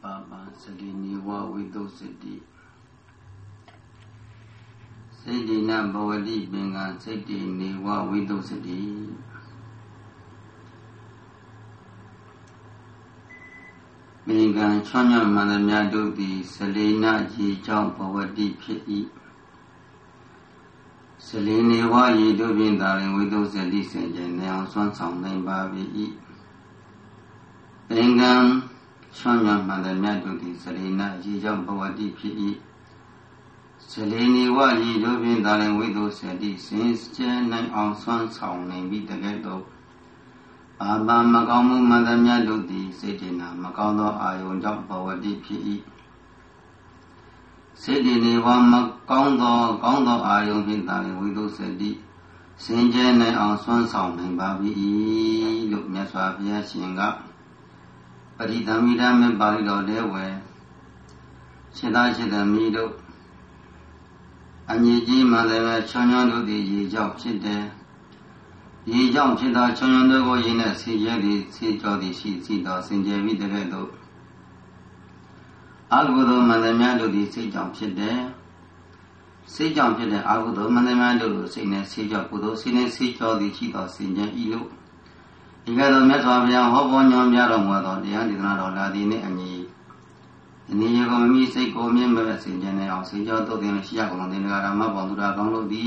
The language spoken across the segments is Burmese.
Papa Sadiniwa Vidositi Sidina Bawadi Bengan Sidiniwa Vidositi Bengan Chanya Manamyadodi Selena Ji Chang Bawadi Piti Seleniwa Yidubin Darling Vidositi Senjan Swan Song Name Babi Bengan Chanya Manamyadodi Selena Ji Chang Bawadi Piti Seleniwa Yidubin Darling Vidositi Senjan Swan Song Name Bidagato Baba Makamu Manamyadodi Sedina Makano Ayon Jang Bawadi Piti Sidiniwa Makando Ayon Darling Vidositi Senjan Swan Song Name Babi Look Meswapia Singa Paritamida me Balido Dewe Chida Mido Aniji Madame Chanyan di Yijab Chide Yijab Chida Chanyan Go in a Sijadi Sijodi Sida Sinjavi de Redo Agudo Madamado di Sijab Chide Sijab Chide Agudo Madamado Sine Sijakudo Sine Sijodi Chida Sinja Ilu Igado Metavia Hobon Yaro Modo, the Andina Ladini and ye. In the Yagomi Seiko members in general, Sijato in Shiakon, the Rama Bondura Gondo di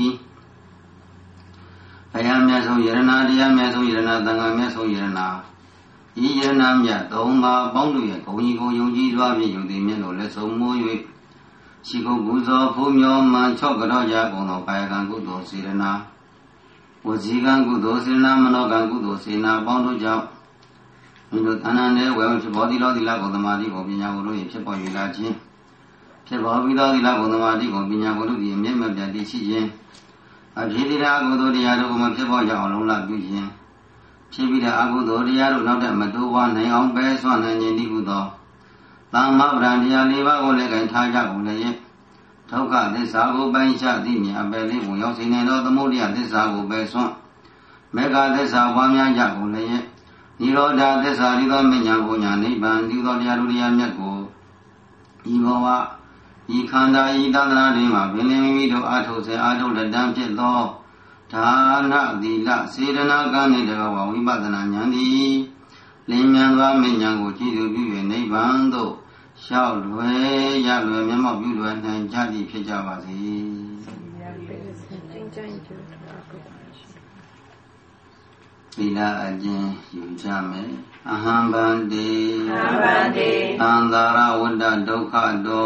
Ayameso Yerana, Diameso Yerana, Danga Meso Yerana. Yenam Yatomba, Bondu Yakoiko, Yogi, Ravi, the Melo, Leso Moy, Chico Guzo, Pumio, Man, Chocodoja, Gono, Pagan Gudo, Sirena. Wazigan Gudo, Sirena, Manogan Gudo, Sina, Bondo Jam. Into Tanane, well, Chibodi, the Lago, the Madi, Gobinago, Chipo Villaji. Chibovida, the Lago, the Madi, Gobinago, the member of the decision. A Chidira Agudo, the Yaro, Chipoja, Lola Bujian. Chibida Agudo, the Yaro, not that Maduwa, Naon Bess, one and Yendigudo. Lama Brandia, Liva, Oleg, and Taja, Ole. Toka, this Ago Bansha, Dini, a belly, we also in another Modia, this Ago Besson. Mega, this Awamia Jacole. Niroda, this Arido Menyagonia, Niban, Dido Yarudia Meko. Ivoa, Ikanda, Idana Rima, Belimito Atos, Ado, the Damjet Law. Tana, the La, Sirena Gani, the Wibadana Yandi. Limanga Menyago, Chidu, Nebando. Shout way, Yalu, Memo, Budu, and Jadi Pijavasi. Ila Ajin, Yujame, Ahambandi, Andara Wada Dokado,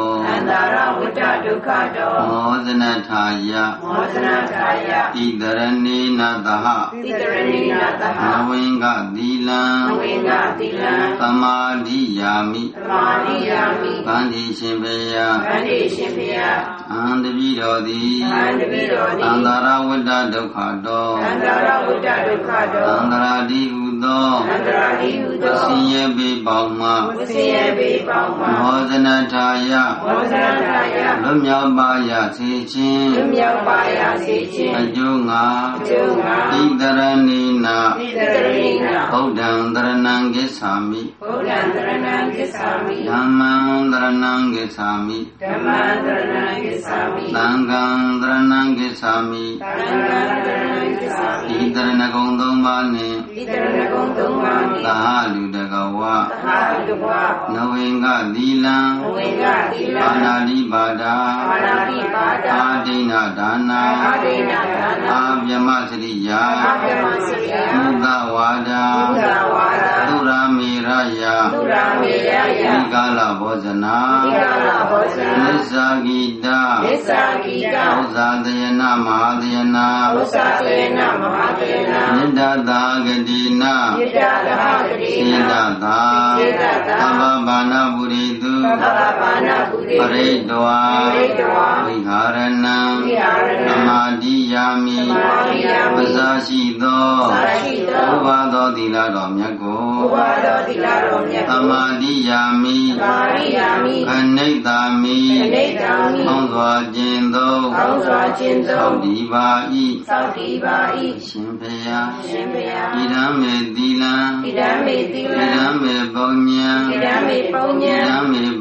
Modanataya, Idarani Nadaha, Nawinga Dilan, Tamadi Yami, Bandi Shimbeya, and the Vidodi, Andara Wada Dokado, Andradi Udo, Siye Be Bauma, Modanataya, Lumya Baya Sichin, Ajunga, Idaranina, Odandaranangesami, Yamandaranangesami, Langandaranangesami, Idaranagondomani, Tahalu Dagawa, Novenga Dilan, Anadi Bada, Adina Dana, Abyamasriya, Mugawada, Dura Miraya, Nigala Bozana, Nisagida, Uzadayana Mahadayana, Nidadagadina, Sidada, Ababana Buridu, Paredwa, Viharana, Amadiyami, Vasashido, Uvado Dilado Myago, Amadiyami, Anedami, Onzwa Jindo, Saudibai, Shimpeya, Idame Dilan, Idame Bonya, Idame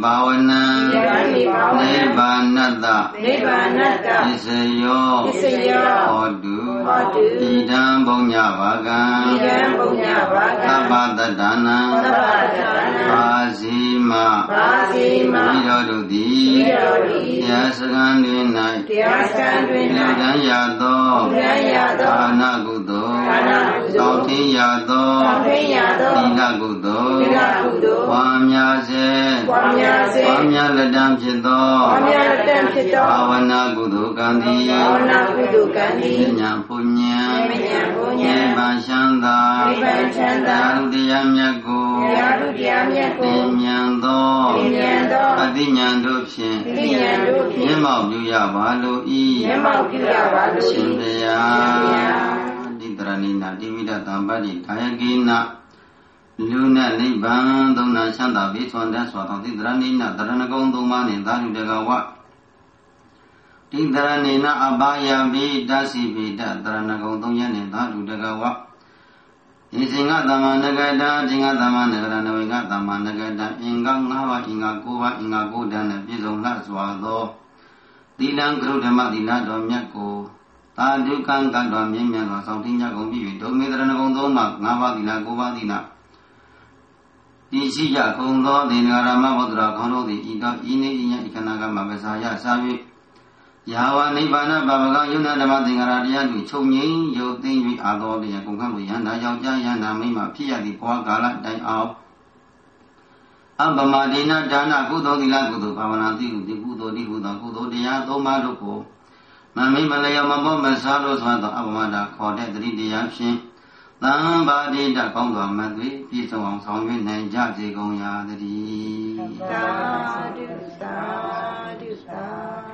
ဘာဝနံနိဗ္ဗာနတ္တပစ္စယောဟောတုဣဒံဘုံညဘာကံသဗ္ဗတတ္တနံဘာစီမမိတော်တို့သည်တရားစခန်းတွင်၌လူတန်းရသောဒါနကုသိုလ်သောထင်းရသောသီလကုသိုလ်ဝါများစေဝါများလက်တံဖြစ်သောဘာဝနာကုသိုလ်ကံသည်ဉာဏ်ပုညံနိဗ္ဗာန်ချမ်းသာသာရုတရားမြတ်ကိုသင်ဉာဏ်သောအသိဉာဏ်တို့ဖြင့်မျက်မှောက်ပြုရပါလို၏ရှင်ဘုရားတိတရဏိနာတိမိဒတံပတ္တိကာယကိနလူနဲ့နိဗ္ဗာန်သုံးနာချမ်းသာပြီးဆွမ်းတတ်စွာသောတိတရဏိနာတရဏဂုံသုံးပါးနှင့်သာဓုတကဝတိတရဏိနာအဘာယပိတသိပိတတရဏဂုံသုံးရနှင့်သာဓုတကဝဣဇင်္ဂသမ္မာနဂတအင်္ဂသမ္မာနဂရနဝေကသမ္မာနဂတအင်္ဂ၅ပါးအင်္ဂ၉ပါးအင်္ဂ၉ဓာတ်နှင့်ပြည့်စုံလှစွာသောသီလံကရုဓမ္မသီလတော်မြတ်ကိုသာဓုကံကတော်မြင့်မြတ်သောဆောင်တိညကုန်ပြီဒုမေတရဏဂုံသုံးပါး၅ပါးသီလ၉ပါးသီလဒီရှိကြကုန်သောဒေနဂရမဘုဒ္ဓရာခေါင်းတို့သည်ဤတော်ဤနေဤညဤခဏကမှာပစာရစာ၍ယာဝနိဗ္ဗာန်ဘာဝကယုဏဓမ္မသင်္ကာရတရားတို့ချုပ်ငြိမ်းရုပ်သိမ်း၍အာသောတရားကုန်ခန့်ကိုယန္တာယောက်ျားယန္တာမိန်းမဖြစ်ရသည့်ဘဝကာလတိုင်အောင်အပမဒေနဒါနကုသိုလ်သီလကုသိုလ်ဘာဝနာတိဟုဒီကုသိုလ်ဒီဟုသောကုသိုလ်တရားသုံးပါးတို့ကိုမမိမလျောမမောမဆာလို့ဆိုသောအပမဒခေါ်တဲ့တတိတရားဖြင့်သံဘာဒိတကောင်းစွာမသွေပြည့်စုံအောင်ဆောင်ရွက်နိုင်ကြစေကုန်ရာတည်းသာဓုသာဓုသာ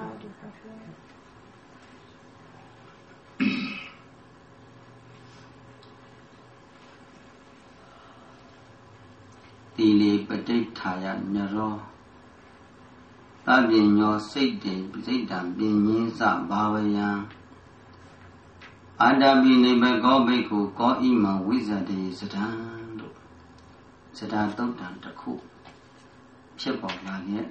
တိလေပဋိဌာယနရောသဗ္ဗညောစိတ်တေစိတ်တံပင်ညင်းစဘာဝယံအာတပိနိဗ္ဗကောဘိက္ခုကောဣမံဝိဇ္ဇတေစတံတို့စတံတုတ်တံတစ်ခုဖြစ်ပေါ်လာခဲ့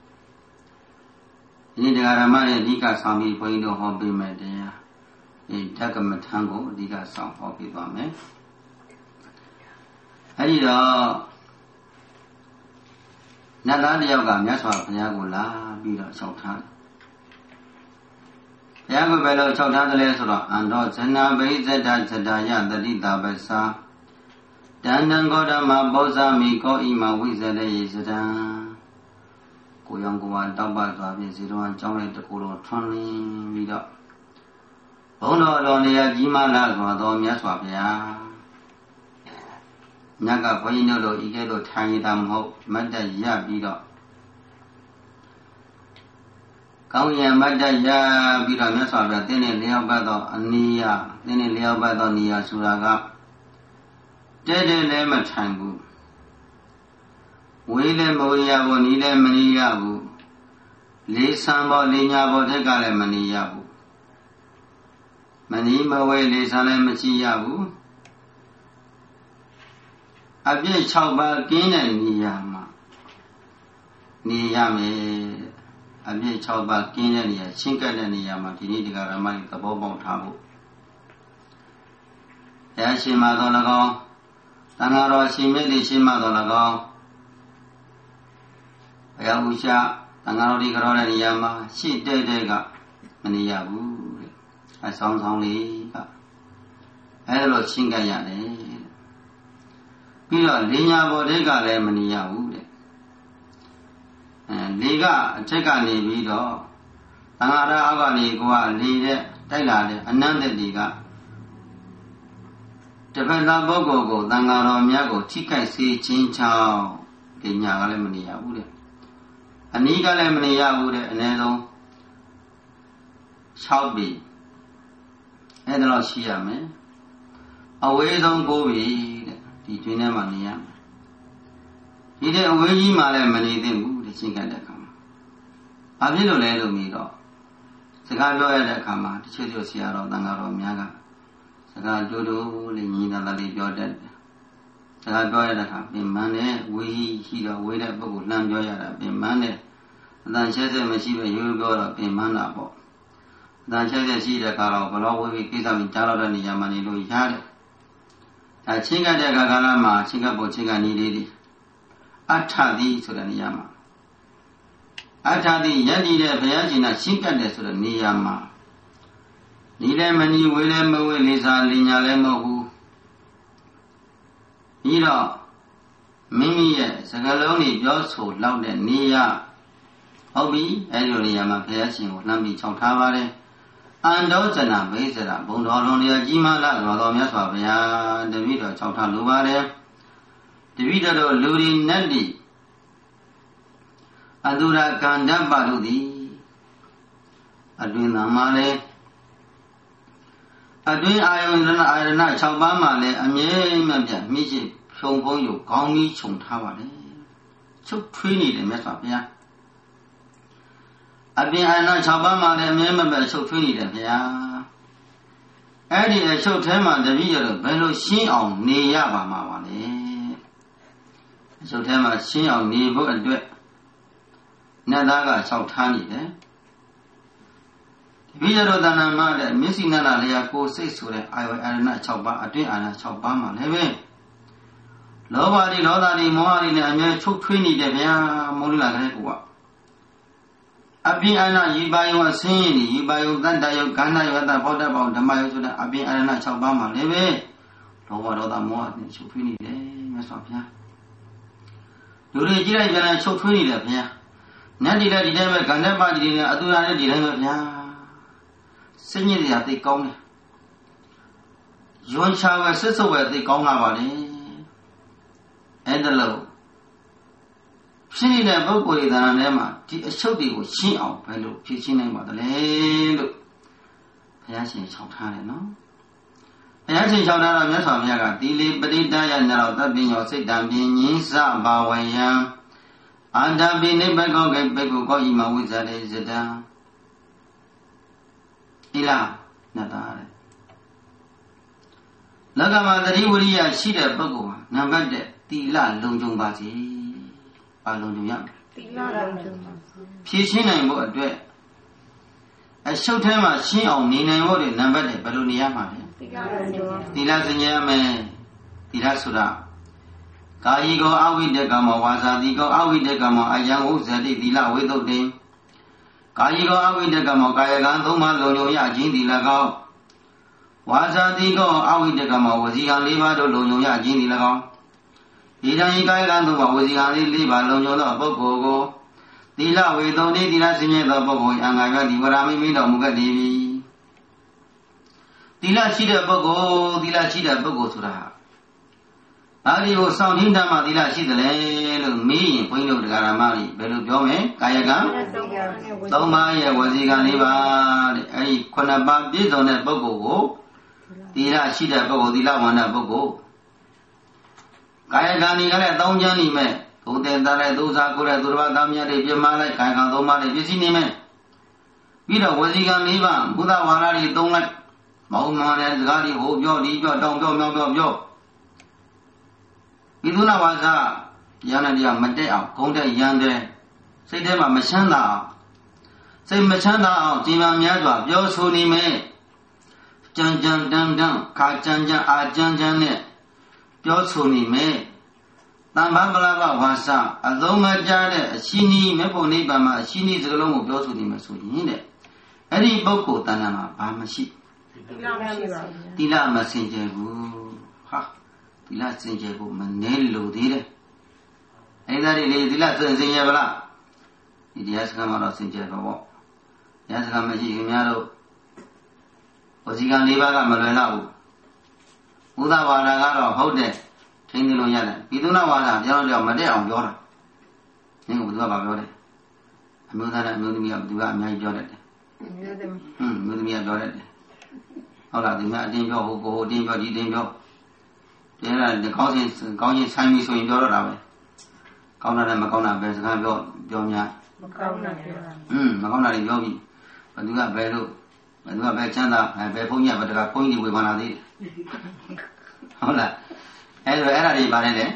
ဒီတရားဓမ္မရဲ့အဓိကဆောင်ပြီးဘုန်းကြီးတို့ဟောပေးမယ်တရားဒီဓကမထံကိုအဓိကဆောင်ဟောပေးသွားမယ်အဲဒီတော့နတ်သားတယောက်ကမြတ်စွာဘုရားကိုလာပြီးတော့လျှောက်ထားတယ်ဘုရားကဘယ်လိုလျှောက်ထားသလဲဆိုတော့အန္တောဇနာဘိဇဒဇဒယတတိတာပ္ပစာတဏ္ဏံဂေါတမပောဇာမိကောဣမဝိဇဒေယေစတံကိုရောင်ကိုဝါတောက်ပသွားပြီးဇေတော်အကြောင်းလေးတစ်ခုလုံးထွန်းလင်းပြီးတော့ဘုန်းတော်တော်နေရာကြီးမားလာစွာသောမြတ်စွာဘုရားမြတ်ကဘုန်းကြီးတို့ဤကဲ့သို့ထိုင်ရတာမဟုတ်မတ်တက်ရပြီးတော့ကောင်းရံမတ်တက်ရပြီးတော့မြတ်စွာဘုရားတင်းနဲ့လျောက်ပတ်သောအနိယတင်းနဲ့လျောက်ပတ်သောနေရာဆိုတာကတဲတဲလည်းမထိုင်ဘူးဝေးလည်းမဝေးရဘူးနီးလည်းမနီးရဘူးလေးဆံပေါ်လေးညာပေါ်ထက်ကလည်းမနီးရဘူးမနီးမဝေးလေးဆံလည်းမရှိရဘူးအပြည့်6ပါးကင်းတဲ့နေရာမှာနေရမယ်အပြည့်6ပါးကင်းတဲ့နေရာချင်းကပ်တဲ့နေရာမှာဒီနေ့ဒီကရမကြီးသဘောပေါက်ထားဖို့ဘုရားရှင်မှာတော်၎င်းသံဃာတော်ရှင်မြတ်တွေရှင်မှာတော်၎င်းဘုရားဥရှာသံဃာတော်ဒီကြောတဲ့နေရာမှာရှေ့တဲ့ကမနေရဘူးတဲ့အဆောင်ဆောင်လေးကအဲလိုချင်းကပ်ရတယ်ပြီးတော့လေညာဘော်တွေကလည်းမနေရဘူးတဲ့လေကအထက်ကနေပြီးတော့သံဃာတော်အောက်ကနေကိုကလေတဲ့တိုက်လာတဲ့အနန္တတိကတပတ်သားပုဂ္ဂိုလ်ကိုသံဃာတော်များကိုထိခိုက်စေခြင်းကြောင့်ဒီညာကလည်းမနေရဘူးတဲ့အနီးကလည်းမနေရဘူးတဲ့အနည်းဆုံး6ပြီအဲ့ဒါတော့ရှိရမယ်အဝေးဆုံး9ပြီတဲ့ဒီတွင်ထဲမှာနေရမယ်ဒီတဲ့အဝေးကြီးမှလည်းမနေသင့်ဘူးတဲ့ရှင်းကတဲ့အခါမှာဘာဖြစ်လို့လဲလို့မြည်တော့စကားပြောရတဲ့အခါမှာတချို့ဆရာတော်တန်ဃာတော်များကစကားကြိုးတိုးလေးညီနာလေးပြောတတ်တယ်ကားပြောရတဲ့အခါပင်မနဲ့ဝေရှိတော့ဝေတဲ့ပုဂ္ဂိုလ်လှမ်းပြောရတာပင်မနဲ့အတန်ရှက်ဆက်မရှိပဲရိုးပြောတော့ပင်မတာပေါ့အတန်ရှက်ဆက်ရှိတဲ့အခါတော့ဘလောဝေပြီးကိစ္စမကြားတော့တဲ့နေရာမှာနေလို့ရတယ်ဒါချင်းကတဲ့အခါကာလမှာချင်းကပေါ်ချင်းကနီးလေးဒီအထသည်ဆိုတဲ့နေရာမှာအထသည်ယက်တည်တဲ့ဘုရားရှင်ကရှင်းကတ်တယ်ဆိုတဲ့နေရာမှာဒီလည်းမနီဝေလည်းမဝေလေးစားလင်ညာလည်းမဟုတ်ဘူးပြီးတော့မိမိရဲ့စကားလုံးတွေပြောဆိုလောက်တဲ့နေရာဟုတ်ပြီအဲဒီလိုနေရာမှာဘုရားရှင်ကိုလှမ်းပြီးခြောက်ထားပါတယ်အန္တောဇနာဘိစရာဘုံတော်လုံးတရားကြီးမားလာတော်မြတ်စွာဘုရားတပည့်တော်ခြောက်ထားလိုပါတယ်တပည့်တော်လူရီနတ်တိအတုရကန္တပတို့သည်အတွင်သာမှာလဲအတွင်အာယုန်အာရဏ6ပါးမှာလဲအမြဲမပြတ်မိရှိဖြုံဖုံးယူကောင်းပြီးခြုံထားပါလေချုပ်ထွေးနေတယ်မြတ်စွာဘုရားအပြင်အာရဏ6ပါးမှာလဲအမြဲမပြတ်ချုပ်ထွေးနေတယ်ဘုရားအဲ့ဒီအချုပ်ထဲမှာတပည့်ရတော့ဘယ်လိုရှင်းအောင်နေရပါမှာပါလဲအချုပ်ထဲမှာရှင်းအောင်နေဖို့အတွက်နတ်သားကလျှောက်ထားနေတယ်တပည့်ရတော့တဏ္ဍမှာတဲ့မျက်စိနဲ့လျာကိုစိတ်ဆိုတဲ့အာယုအာရဏ6ပါးအတွင်းအာရဏ6ပါးမှာလည်းပဲလောဘတွေဒေါသတွေမောဟတွေနဲ့အမြဲချုပ်ထွေးနေတယ်ဗျာမိုးလာတဲ့ကူကအပြင်အာရဏယူပါယုံအစင်းရင်ယူပါယုံတတ္တယုကန္နယဝတ္တဘောဓဘောဓမ္မယုဆိုတဲ့အပြင်အာရဏ6ပါးမှာလည်းပဲလောဘဒေါသမောဟတွေချုပ်ထွေးနေတယ်မြတ်စွာဘုရားလူတွေကြည့်လိုက်ကြတယ်ချုပ်ထွေးနေတယ်ဗျာနတ်တွေလည်းဒီတိုင်းပဲကန္နပကြီးတွေနဲ့အတူတူလည်းဒီတိုင်းပဲဗျာစိတ်ညစ်စရာသိကောင်းတယ်ယွန်ချာပဲစစ်စုပ်ပဲသိကောင်းလာပါလေအဲ့ဒါလို့ဖြစ်နေတဲ့ပုဂ္ဂိုလ်ရဲ့သဏ္ဍာန်ထဲမှာဒီအချုပ်တွေကိုရှင်းအောင်ဘယ်လိုဖြည့်ရှင်းနိုင်ပါသလဲလို့ဘုရားရှင်ခြောက်ထားတယ်နော်ဘုရားရှင်ခြောက်ထားတော့မြတ်စွာဘုရားကတိလေပရိတယနာတော့တပ်ပညောစိတ်တံပင်ညင်းစဘာဝယံအန္တပိနိဗ္ဗကောကေဘေကုကောဣမဝိဇ္ဇာရေဇတံဒီလားနတ်သားတဲ့လောကမှာသတိဝိရိယရှိတဲ့ပုဂ္ဂိုလ်ဟာနံပါတ်1သီလလုံခြုံပါစေပါလုံခြုံရမယ်သီလလုံခြုံပါစေဖြည့်ရှင်းနိုင်ဖို့အတွက်အရှုပ်ထဲမှာရှင်းအောင်နေနိုင်ဖို့နံပါတ်1ဘယ်လိုနေရမှာလဲသီလလုံခြုံသီလစင်ကြယ်ရမယ်သီလဆိုတာကာယီကောအဝိတကမဝါစာတိကောအဝိတကမအယံဝုဇတိသီလဝိသုတ်တိကာယီကောအဝိတကမကာယကံသုံးပါးလုံခြုံရခြင်းသီလကောဝါစာတိကောအဝိတကမဝစီကံ၄ပါးတို့လုံခြုံရခြင်းသီလကောဒီတန်ဤကာယကံသုံးပါးဝစီကံ၄ပါးလုံခြုံသောပုဂ္ဂိုလ်ကိုသီလဝိသုတ်တိသီလစင်ကြယ်သောပုဂ္ဂိုလ်အင်္ဂါရတိဝရမိမိတော်မူခဲ့သည်သီလရှိတဲ့ပုဂ္ဂိုလ်သီလရှိတဲ့ပုဂ္ဂိုလ်ဆိုတာဘာဒီကိုစောင့်ထိန်တမ်းမှသီလရှိတယ်လေလို့မေးရင်ဘုန်းကြီးတို့တရားဓမ္မကြီးဘယ်လိုပြောမလဲကာယကံ၃ပါးရဲ့ဝစီကံ၄ပါးတဲ့အဲဒီ9ပါးပြည့်စုံတဲ့ပုဂ္ဂိုလ်ကိုသီလရှိတဲ့ပုဂ္ဂိုလ်သီလဝန္တပုဂ္ဂိုလ်ကာယကံကြီးကလည်း၃ချမ်းနေမဲ့ဘုံတဲ့သားတဲ့သူစားကိုယ်တဲ့သူတော်ဘာသားများတွေပြမလိုက်ကာယကံ၃ပါးတွေပြည့်စည်နေမဲ့ပြီးတော့ဝစီကံ၄ပါးဘုဒ္ဓဝါဒတွေ၃လိုက်မောင်မောင်တဲ့စကားတွေဟိုပြောဒီပြောတောင်းပြောမြောက်ပြောဒီသုနာဝါစာရဟန်းတရားမတက်အောင်ဂုံတဲ့ရန်တဲ့စိတ်ထဲမှာမချမ်းသာအောင်စိတ်မချမ်းသာအောင်ဒီမှာများစွာပြောဆိုနေမယ်ကြံတန်းခါကြံအာကြံနဲ့ပြောဆိုနေမယ်တမ္ပပလဘဝါစာအလုံးမကြားတဲ့အရှိနီးမေဖို့နိဗ္ဗာန်မှာအရှိနီးစကလုံးကိုပြောဆိုနေမယ်ဆိုရင်တဲ့အဲ့ဒီပုဂ္ဂိုလ်တဏ္ဍာမှာဘာမရှိသီလမရှိပါဘူးသီလမစင်ကြယ်ဘူးဟာသီလစင်ကြယ်ဖို့မနှဲလို့သေးတယ်အဲ့ဒါတွေလေသီလစင်ကြယ်ဗလားဒီတရားစကားမှာတော့စင်ကြယ်ပါပေါ့တရားစကားမရှိခင်များတော့ဝစီကံ၄ပါးကမလွယ်တော့ဘူးဘုဒ္ဓဘာသာကတော့ဟုတ်တယ်ထိန်းသိလို့ရတယ်ပိသုနာဝါဒပြောင်းတော့မတက်အောင်ပြောတာနင်းကဘုရားဘာပြောလဲအမျိုးသားနဲ့အမျိုးသမီးကဘုရားအများကြီးပြောတတ်တယ်အမျိုးသမီးကပြောတတ်တယ်ဟုတ်လားဒီမှာအတင်းပြောဟိုကိုအတင်းပြောဒီတင်းပြောတဲလာကောင်းချင်းဆိုင်ပြီဆိုရင်ပြောတော့တာပဲကောင်းတာနဲ့မကောင်းတာပဲစကားပြောများမကောင်းတာပြောတာမကောင်းတာတွေပြောပြီဘသူကဘယ်လို့ဘသူကဘယ်ချမ်းသာဘယ်ဘုန်းကြီးကဘယ်တကာဘုန်းကြီးတွေဝေဘာနာသေးဟုတ်လားအဲ့ဒါတွေပါတယ်လေ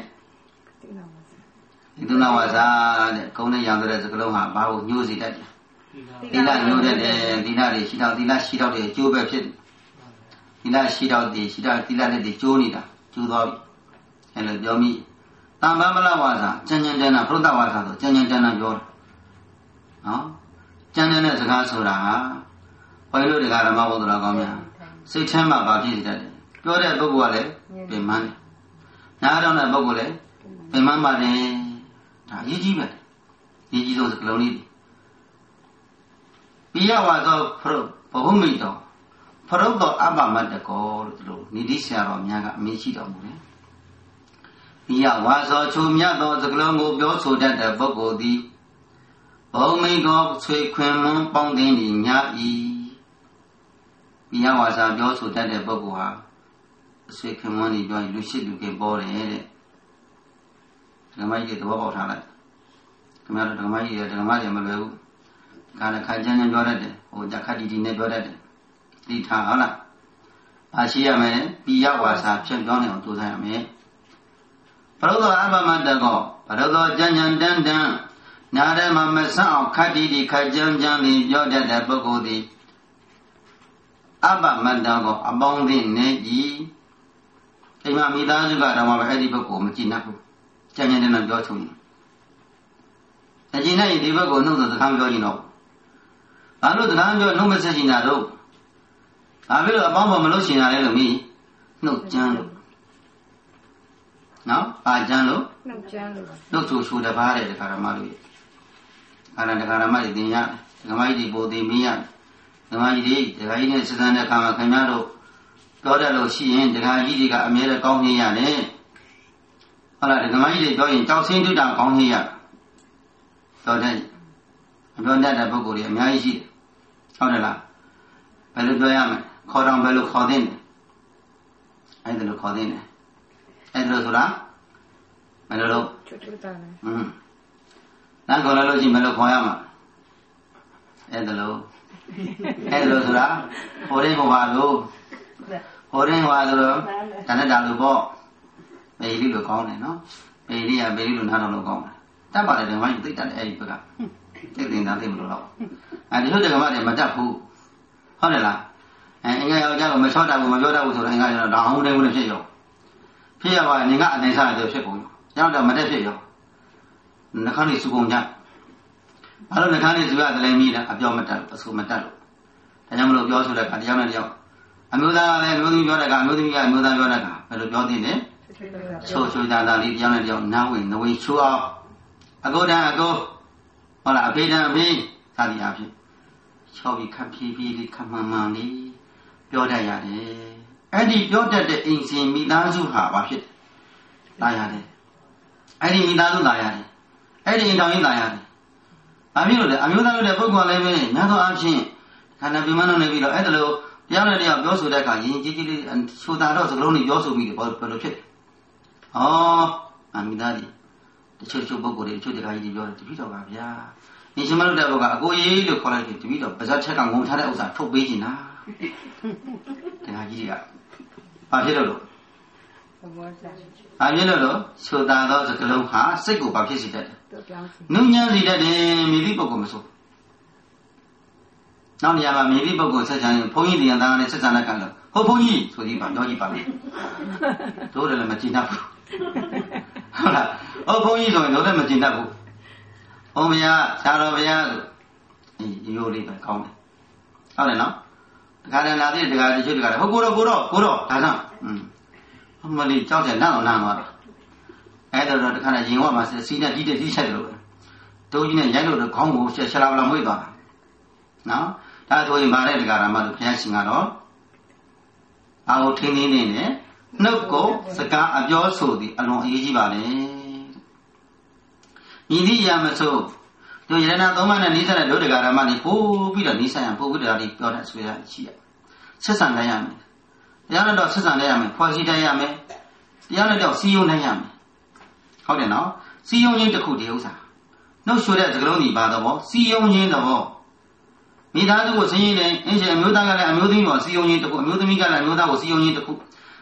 ဒီတုနာဝါစာတဲ့ကုန်းနဲ့ရောင်တဲ့စကလုံးဟာဘာကိုညှိုးစီတတ်တယ်သီလညှိုးတတ်တယ်သီလတွေရှိတော့သီလရှိတော့တဲ့အကျိုးပဲဖြစ်တယ်သီလရှိတော့သီလနဲ့တွေကျိုးနေတာကျိုးသွားပြီအဲ့လိုပြောမိတမ္ပမလဝါစာကျန်ကျန်တန်းတာဘုဒ္ဓဝါစာဆိုကျန်ကျန်တန်းတာပြောတာနော်ကျန်တဲ့စကားဆိုတာဟာဘယ်လိုတကားဓမ္မဘုဒ္ဓတော်ကောင်းများစိတ်ထဲမှာပါဖြစ်တတ်တယ်ပြောတဲ့ပုဂ္ဂိုလ်ကလည်းပြင်မှန်းတယ်နားထောင်တဲ့ပုဂ္ဂိုလ်လည်းပြင်မှန်းပါတယ်ဒါအရေးကြီးပဲအရေးကြီးဆုံးစကလုံးလေးပိယဝါသောဘဟုမိတ်တော်ဖရုတ်တော်အပ္ပမတ္တကောလို့ဒီလိုနိတိဆရာတော်များကအမင်းရှိတော်မူတယ်ပိယဝါသောချုံမြတ်သောစကလုံးကိုပြောဆိုတတ်တဲ့ပုဂ္ဂိုလ်သည်ဘုံမိကောဆွေခွင်မွန်းပေါင်းတင်၏ညာ၏ပိယဝါစာပြောဆိုတတ်တဲ့ပုဂ္ဂိုလ်ဟာဆွေခွင်မွန်းနေပြောရင်လူရှိလူကပေါ်တယ်တဲ့ဓမ္မကြီးတွေသဘောပေါက်ထားလိုက်ခင်ဗျားတို့ဓမ္မကြီးတွေဓမ္မတွေမလွယ်ဘူးခါနဲ့ခါကျန်းကျန်းပြောတတ်တယ်ဟိုကြခတ်တီတီနဲ့ပြောတတ်တယ်သိထားဟုတ်လားအားရှိရမယ်ပိယဝါစာဖြတ်ပြောင်းနေအောင်ကြိုးစားရမယ်ဘရုသောအပ္ပမတ္တကောဘရုသောကျန်ကျန်တန်းတန်းနားထဲမှာမဆန့်အောင်ခတ်တီတီခတ်ကြမ်းကြမ်းပြီးပြောတတ်တဲ့ပုဂ္ဂိုလ်သည်အပ္ပမတ္တကောအပေါင်းသင်းနေကြီးအိမ်မှာမိသားစုကတော့မှအဲ့ဒီပုဂ္ဂိုလ်မကြည့်နိုင်ဘူးကျန်ကျန်တန်းပြောချုံနေအကျဉ်းနဲ့ဒီဘက်ကိုနှုတ်ဆိုစကားပြောရင်တော့ဘာလို့စကားပြောနှုတ်မဆက်ချင်တာတော့ဘာဖြစ်လို့အပေါင်းပေါ်မလို့ရှင်ရလဲလို့မိနှုတ်ကြမ်းလို့နော်ပါကြမ်းလို့နှုတ်ကြမ်းလို့နှုတ်ဆိုတပါးတဲ့ဓမ္မတို့အဲ့ဒါဓမ္မတွေသင်ရဓမ္မကြီးတွေပို့သိမင်းရဓမ္မကြီးတွေဓမ္မကြီးနဲ့စသန်တဲ့ခါမှာခင်ဗျားတို့ပြောတတ်လို့ရှိရင်ဓမ္မကြီးတွေကအမြဲတမ်းကောင်းနေရတယ်ဟုတ်လားဓမ္မကြီးတွေပြောရင်ကြောက်စင်းတွေ့တာကောင်းနေရတော်တယ်မပြောတတ်တဲ့ပုဂ္ဂိုလ်တွေအများကြီးရှိတယ်ဟုတ်တယ်လားဘယ်လိုပြောရမလဲခေါ်တော့ဘယ်လိုခေါ်သင့်တယ်အဲ့ဒါလိုခေါ်သင့်တယ်အဲ့ဒါဆိုတာဘယ်လိုလုပ်ချွတ်ချွတ်တာလဲနားခေါ်လို့ရှိရင်ဘယ်လိုခေါ်ရမှာအဲ့ဒါလိုဆိုတာဟိုရင်းဟိုပါလို့ဟိုရင်းဟိုပါဆိုတော့တဏ္ဍတာလို့ပေါ့ပေလိလို့ကောင်းတယ်နော်ပေလိကပေလိလို့နားတော်လို့ကောင်းတယ်တတ်ပါတယ်ဓမ္မကြီးသိတတ်တယ်အဲ့ဒီဘက်ကသိတင်တာသိမလို့တော့အဲဒီလိုဓမ္မတွေမတတ်ဘူးဟုတ်တယ်လားအင်္ဂါယောက်ျားကမချောတတ်ဘူးမပြောတတ်ဘူးဆိုတော့အင်္ဂါယောက်ျားတော့အောင်တယ်ဘူးနဲ့ဖြစ်ရောဖြစ်ရပါရင်ငါအနေစားတယ်ဖြစ်ကုန်ရောကျောင်းတော့မတက်ဖြစ်ရောနှခမ်းလေးစုကုန်ကြဘာလို့နှခမ်းလေးစုရတယ်လဲမိတာအပြောမတတ်အဆူမတတ်လို့ဒါကြောင့်မလို့ပြောဆိုတဲ့အခါတရားနဲ့တရားအမျိုးသားလည်းအမျိုးသမီးပြောတဲ့အခါအမျိုးသမီးကအမျိုးသားပြောတဲ့အခါဘယ်လိုပြောသင့်လဲချိုတာလေးတရားနဲ့တရားနားဝင်နဝေချိုးအောင်အကိုတန်းအကိုဟုတ်လားအဖေတန်းအဖေသာဒီအဖြစ်ချောပြီးခပ်ဖြည်းဖြည်းလေးခပ်မှန်မှန်လေးပြောတတ်ရတယ်အဲ့ဒီပြောတတ်တဲ့အိမ်ရှင်မိသားစုဟာဘာဖြစ်တာရတယ်အဲ့ဒီမိသားစုတာရတယ်အဲ့ဒီအိမ်တော်ကြီးတာရတယ်ဘာဖြစ်လို့လဲအမျိုးသားတို့တဲ့ပုဂ္ဂိုလ်လည်းပဲများသောအားဖြင့်ခန္ဓာပြမနှုတ်နေပြီးတော့အဲ့ဒါလိုတရားနဲ့တရားပြောဆိုတဲ့အခါရင်ကြီးကြီးလေးဆိုတာတော့စကလုံးတွေပြောဆိုပြီးတော့ဘယ်လိုဖြစ်ဩအမိသားကြီးတချို့ပုဂ္ဂိုလ်တွေတချို့တရားကြီးပြောတယ်တပည့်တော်ပါဗျာဒီရှင်မလို့တဲ့ဘုကအကိုကြီးလို့ခေါ်လိုက်တယ်တပည့်တော်ပါဇက်ချက်ကငုံထားတဲ့ဥစ္စာထုတ်ပေးချင်တာတရားကြီးတွေကဘာဖြစ်လို့ဘာဖြစ်လို့ဆိုတာတော့စကလုံးဟာစိတ်ကိုဘာဖြစ်စေတတ်တယ်နုညံ့စေတတ်တယ်မိသည့်ပုဂ္ဂိုလ်မဆိုနောက်နေရာမှာမိသည့်ပုဂ္ဂိုလ်ဆက်ချင်ဘုန်းကြီးတရားသားနဲ့ဆက်ဆံတဲ့ကံလို့ဟုတ်ဘုန်းကြီးဆိုပြီးပါပြောကြည့်ပါမယ်တို့လည်းမကြည့်တတ်ဘူးဟုတ်လားဟုတ်ဘုန်းကြီးဆိုရင်တို့လည်းမကြည့်တတ်ဘူးဘုန်းဘုရားဆရာတော်ဘုရားဆိုရိုးလေးပဲကောင်းတယ်ဟုတ်တယ်နော်တခါတည်းလာတဲ့တခါတချို့တခါတည်းဟုတ်ကိုတော့ဒါကြောင့်အမလေးကြောက်တယ်နားအောင်နားသွားတယ်အဲ့တော့တခါတည်းရင်ဝမှာစီနဲ့တီးတဲ့တီးချက်လို့ဒုံကြီးနဲ့ရိုက်လို့တော့ခေါင်းကိုရှလာပလာမွေးသွားတာနော်ဒါဆိုရင်ဗါတဲ့တခါရမလို့ဘုရားရှင်ကတော့အာဟုထင်းနေနေနဲ့နှုတ်ကိုစကားအပြောဆိုသည်အလွန်အရေးကြီးပါလေညီသည့်ရမဆိုတို့ယရဏသုံးပါးနဲ့နိစ္စတဲ့ဒုဒကာရမတွေပို့ပြီးတော့နိစ္စရပို့ပြီးတော့ဒီပြောတဲ့ဆွေးရရှိရဆက်ဆံနိုင်ရမယ်တရားနဲ့တော့ဆက်ဆံနိုင်ရမယ်ဖွဲ့စည်းနိုင်ရမယ်တရားနဲ့တော့စီယုံနိုင်ရမယ်ဟုတ်တယ်နော်စီယုံချင်းတစ်ခုတည်းဥစ္စာနှုတ်ဆွေးတဲ့စကလုံးကြီးပါတော့စီယုံချင်းတော့မိသားစုကိုဆင်းရဲတယ်အင်းရှင်အမျိုးသားကလည်းအမျိုးသမီးကိုစီယုံချင်းတစ်ခုအမျိုးသမီးကလည်းအမျိုးသားကိုစီယုံချင်းတစ်ခု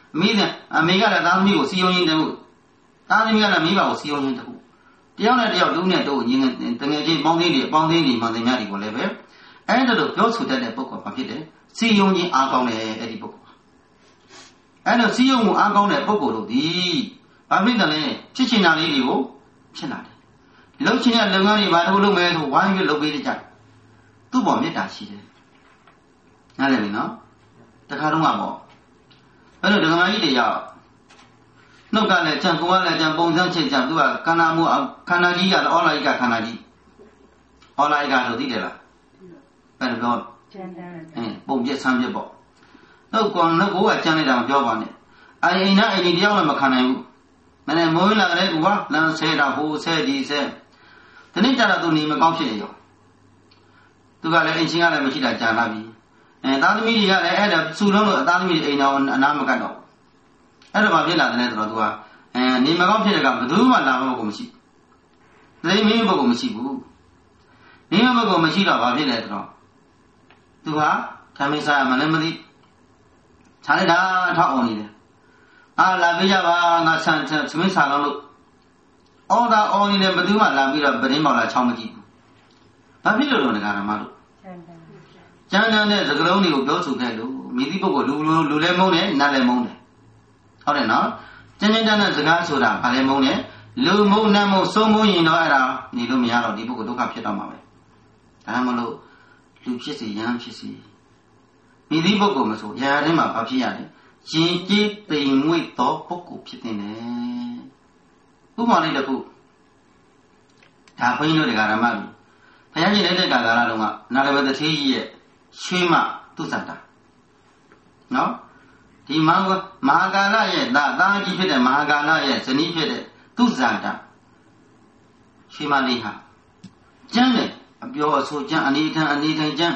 မိတဲ့မိကလည်းသားသမီးကိုစီယုံရင်းတခုသားသမီးကလည်းမိဘကိုစီယုံရင်းတခုတယောက်နဲ့တယောက်တူးနဲ့တူးရင်းတငယ်ချင်းပေါင်းသေးတွေမှန်သမျှတွေကိုလည်းပဲအဲ့ဒါလို့ပြောဆိုတတ်တဲ့ပုဂ္ဂိုလ်ဘာဖြစ်တယ်စီယုံချင်းအားကောင်းတယ်အဲ့ဒီပုဂ္ဂိုလ်အဲ့တော့စီယုံမှုအားကောင်းတဲ့ပုဂ္ဂိုလ်တို့ဒီဘာဖြစ်တယ်လဲဖြစ်ချင်တာလေးတွေကိုဖြစ်လာတယ်လှုပ်ချင်တဲ့လုပ်ငန်းတွေဘာလို့လုပ်မဲဆိုဝိုင်းပြီးလုပ်ပေးကြသူ့ပေါ်မေတ္တာရှိတယ်နားလည်ပြီနော်တခါတော့ကပေါ့အဲ့တော့ဒကမာကြီးတွေရောက်နှုတ်ကလည်းကြံကိုယ်ကလည်းကြံပုံစံချင်းကြံသူကခန္ဓာမှုခန္ဓာကြီးကလည်းအော်လိုက်ခန္ဓာကြီးအော်လိုက်ဆိုသိတယ်လားဘယ်လိုပြောပုံပြဆန်းပြပေါ့နှုတ်ကောင်နှုတ်ကိုကကြံလိုက်တာမပြောပါနဲ့အိမ်နာအိမ်ဒီတယောက်လည်းမခံနိုင်ဘူးမနေ့မိုးလာတဲ့ကူကလမ်းဆဲတာဟိုဆဲဒီဆဲဒီနေ့ကျတော့သူနေမကောင်းဖြစ်ရောသူကလည်းအိမ်ချင်းကလည်းမရှိတာကြာလာပြီသားသမီးတွေကလည်းအဲ့ဒါစူလုံးလို့သားသမီးတွေအိမ်တော်အနာမကတ်တော့အဲ့တော့ဘာဖြစ်လာတယ်လဲဆိုတော့သူကနေမကောင်းဖြစ်တဲ့ကဘယ်သူမှလာမဖို့မရှိသိမင်းဘုတ်ကိုမရှိဘူးနေမဘုတ်ကိုမရှိတော့ဘာဖြစ်လဲဆိုတော့သူကခံမစားမလည်းမသိခြားလိုက်တာထောက်အောင်နေတယ်လာပေးကြပါငါဆန်သမင်းစားလို့အော်တာအော်နေတယ်ဘယ်သူမှလာပြီးတော့ပရင်းမောက်လာချောင်းမကြည့်ဘူးဘာဖြစ်လို့လဲဒကာဓမ္မတို့ကျမ်းစာနဲ့စကားလုံးတွေကိုပြောဆိုခဲ့လို့မြည်သည့်ပုဂ္ဂိုလ်လူလည်းမုန်းတယ်နတ်လည်းမုန်းတယ်ဟုတ်တယ်နော်ကျမ်းနဲ့စကားဆိုတာဘာလဲမုန်းတယ်လူမုန်းနတ်မုန်းစိုးမုန်းရင်တော့အဲ့ဒါနေလို့မရတော့ဒီပုဂ္ဂိုလ်ဒုက္ခဖြစ်တော့မှာပဲဒါမှမဟုတ်လူဖြစ်စီရဟန်းဖြစ်စီမြည်သည့်ပုဂ္ဂိုလ်မဆိုရာထဲမှာဘာဖြစ်ရလဲရင်ကျေးတိမ်မွေ့သောပုဂ္ဂိုလ်ဖြစ်နေတယ်ဥပမာလေးတစ်ခုဒါဘုန်းကြီးတို့တွေကဓမ္မပြီဘုရားရှင်တဲ့ကာလတုန်းကနာရဝတ္ထေကြီးရဲ့ရွှေမသူဇာတာနော်ဒီမဟာကာလရဲ့သားကြီးဖြစ်တဲ့မဟာကာလရဲ့ဇနီးဖြစ်တဲ့သူဇာတာရွှေမလေးဟာကျမ်းတယ်အပြောအဆိုကျမ်းအနေထိုင်ကျမ်း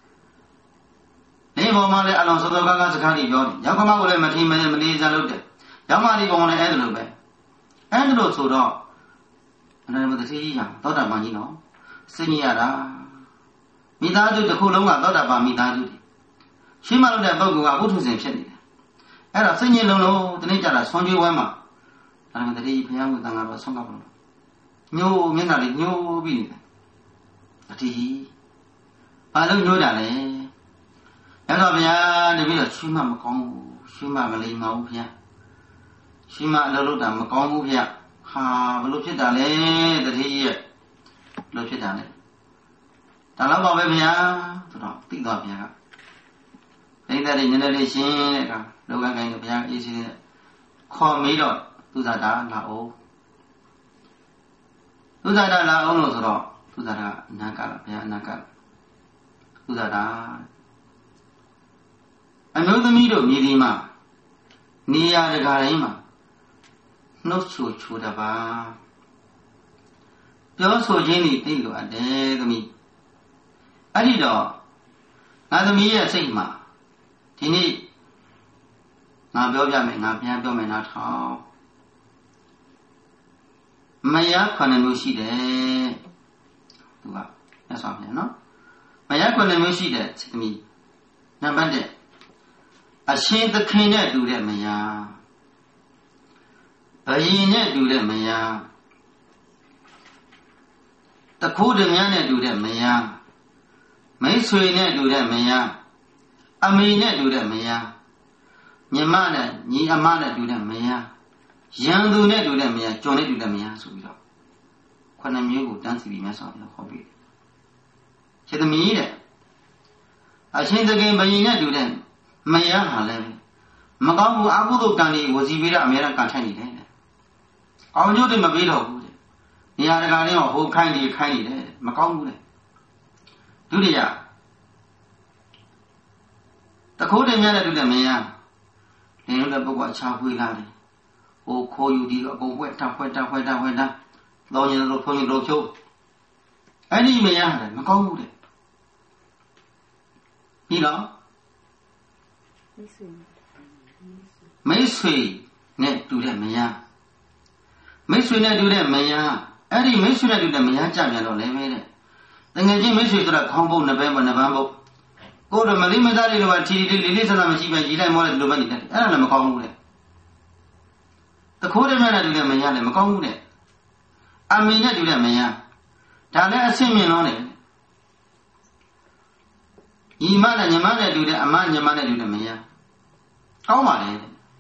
နေပေါ်မှာလည်းအလောင်းစောစောကားစကားတွေပြောတယ်ရောက်ကမကိုလည်းမထီမလေးစားလုပ်တယ်ရောင်းမဒီကောင်လည်းအဲ့လိုပဲအဲ့လိုဆိုတော့အနန္တမတ္တိကြီးဟာသောတာပန်ကြီးနော်စဉ်းကြီးရတာမိသားစုတစ်ခုလုံးကသောတာပန်မိသားစုတွေရှင်းမလို့တဲ့ပုဂ္ဂိုလ်ကဝိထုဇဉ်ဖြစ်နေတယ်အဲ့ဒါစဉ်းကြီးလုံးလုံးတနေ့ကျတာဆွမ်းကြွေးဝဲမှာအနန္တမတ္တိဘုရားကတန်ခါတော့ဆုံးကပ်လို့ညိုးမျက်နှာလေးညိုးပြီးနေတယ်တတိဘာလို့ညိုးတာလဲအဲ့တော့ဗျာတပည့်တော့ရှင်းမမကောင်းဘူးရှင်းမမလိမ္မာဘူးဗျာရှင်းမအလုပ်လုပ်တာမကောင်းဘူးဗျာဟာဘလို့ဖြစ်တာလဲတတိရဲ့ဘလို့ဖြစ်တာလဲဒါတော့ပါပဲဗျာဆိုတော့သိတော့ဗျာကဒိဋ္ဌိညနေလေးရှင်းတဲ့အခါလောကကိုင်းကဗျာအေးစီတဲ့ခေါ်မေးတော့သူဇာတာလာအောင်သူဇာတာလာအောင်လို့ဆိုတော့သူဇာတာအနာကလားဗျာအနာကသူဇာတာအမျိုးသမီးတို့မြေဒီမှာနေရာတကာတိုင်းမှာနှုတ်ချိုတပါပြောဆိုခြင်းဤသိလိုအပ်တယ်သမီးအဲ့ဒီတော့ငါသမီးရဲ့စိတ်မှာဒီနေ့ငါပြောပြမယ်ငါပြန်ပြောမယ်နားထောင်မယား9မျိုးရှိတယ်သူကလက်ဆောင်ပြန်နော်မယား9မျိုးရှိတယ်သမီးနံပါတ်1အရှင်သခင်နဲ့တူတဲ့မယားဘယင်နဲ့တူတဲ့မယားတခိုးတည်းများနဲ့တူတဲ့မယားမိတ်ဆွေနဲ့တူတဲ့မယားအမေနဲ့တူတဲ့မယားညီမနဲ့ညီအမနဲ့တူတဲ့မယားရန်သူနဲ့တူတဲ့မယားကျွန်နဲ့တူတဲ့မယားဆိုပြီးတော့9မျိုးကိုတန်းစီပြီးမြတ်စွာဘုရားဟောပေးတယ်ခြေသမီးတဲ့အရှင်သခင်ဘယင်နဲ့တူတဲ့မယားဟာလည်းမကောင်းဘူးအကုသိုလ်ကံတွေဝစီပေးတာအများအားကန်ထိုက်နေတယ်။အောင်ကျိုးတွေမပေးတော့ဘူးတဲ့။နေရာတကာလေးကဟိုခိုင်းနေတယ်မကောင်းဘူးတဲ့။ဒုတိယတခိုးတင်များတဲ့တူတဲ့မယားလင်းလို့တဲ့ပုဂ္ဂိုလ်အခြားဖွေးလာတယ်။ဟိုခိုးယူဒီအကုန်ဝက်တာလောင်းရင်လို့ဖုံးရင်လို့ဖြုတ်အဲ့ဒီမယားလည်းမကောင်းဘူးတဲ့။ပြီးတော့မိတ်ဆွေနဲ့တူတဲ့မယားမိတ်ဆွေနဲ့တူတဲ့မယားအဲ့ဒီမိတ်ဆွေနဲ့တူတဲ့မယားကြပြန်တော့လည်းပဲတဲ့တကယ်ချင်းမိတ်ဆွေဆိုတာခေါင်းပုတ်နှစ်ပန်းပုတ်ကိုယ်တော့မလေးမသားလေးလိုပဲထီထီလေးလေးဆဆမရှိပဲရေးလိုက်မောလိုက်လိုပဲနေတယ်အဲ့ဒါလည်းမကောင်းဘူးတဲ့ The quarter man at the man and Macomb. I mean, I do that man. Done a simian on it. Ye man and your man do that, a man your man do the man. Oh, my.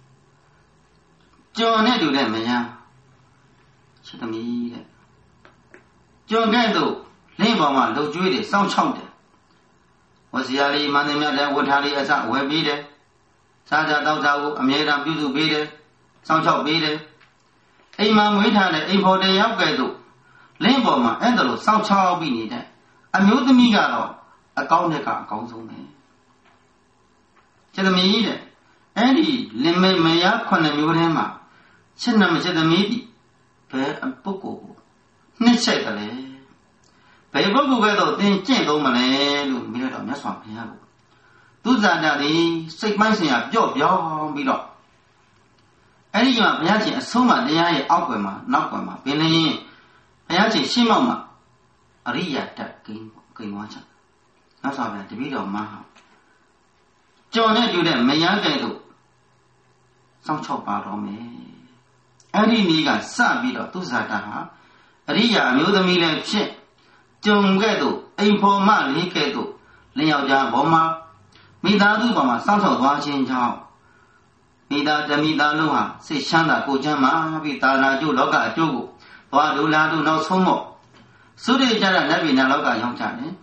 John do that man. Shut me. John Gando, Limbo, no Judy, some chunky. Was the Ali Manamia that would hardly as I will be there? Sada Dao, a maid of beautiful be there, some chop be there. A man wait on the April day of Gado. Limbo, Andalo, some child be needed. A mute the Migado, a Gaunica goes on me. Tell me either. Eddie, Limbe may up on the Murema. Send them to the meaty. Pay a book. Necessarily. Pay a book weather, then change over my minute of Mess one. Do that, Daddy, 6 months in a job, y'all below. Any young Piachi, so much the eye outwema, not wema, Billy Piachi, Shimoma, a real that game watcher. That's all that the video of my house. John, you then may I do some chop out on me. Any nigga, some bit of Tuzata, a real new million ship. John Gado, a poor man, he gado, Leo Jan Boma. Mida do Bama, some sort of watching job. Mida the Mida Lua, say Shanda, Kojama, Vitana, Ju Loga, Jogo, Wadula do no so more. So they jara never Naloga young child.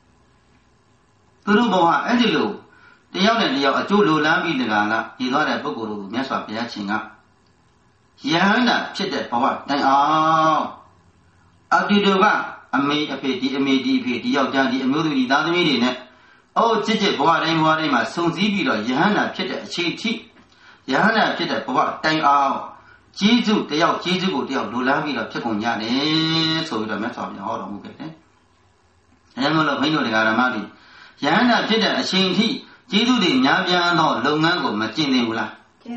Turuboa, Edilu, the young lady of Julu Lambi the Gala, he thought a book, Mesa Piaching up. Yana, chit that power, then oh, I'll do the one. I made a pity, the Yogan, the movie, the meeting. Oh, Jit, boy, and what am I soon see or Yana Pit, cheat. Yana Pit, boy, thank all. Jesu, the out Jesu, the out Lulavi of Chiconyane, so the mess of the horror movie. Animal of Hino de Garamadi. Yana Pit, a chain tea. Jesu, the Yavian or Longango, Machine Mula.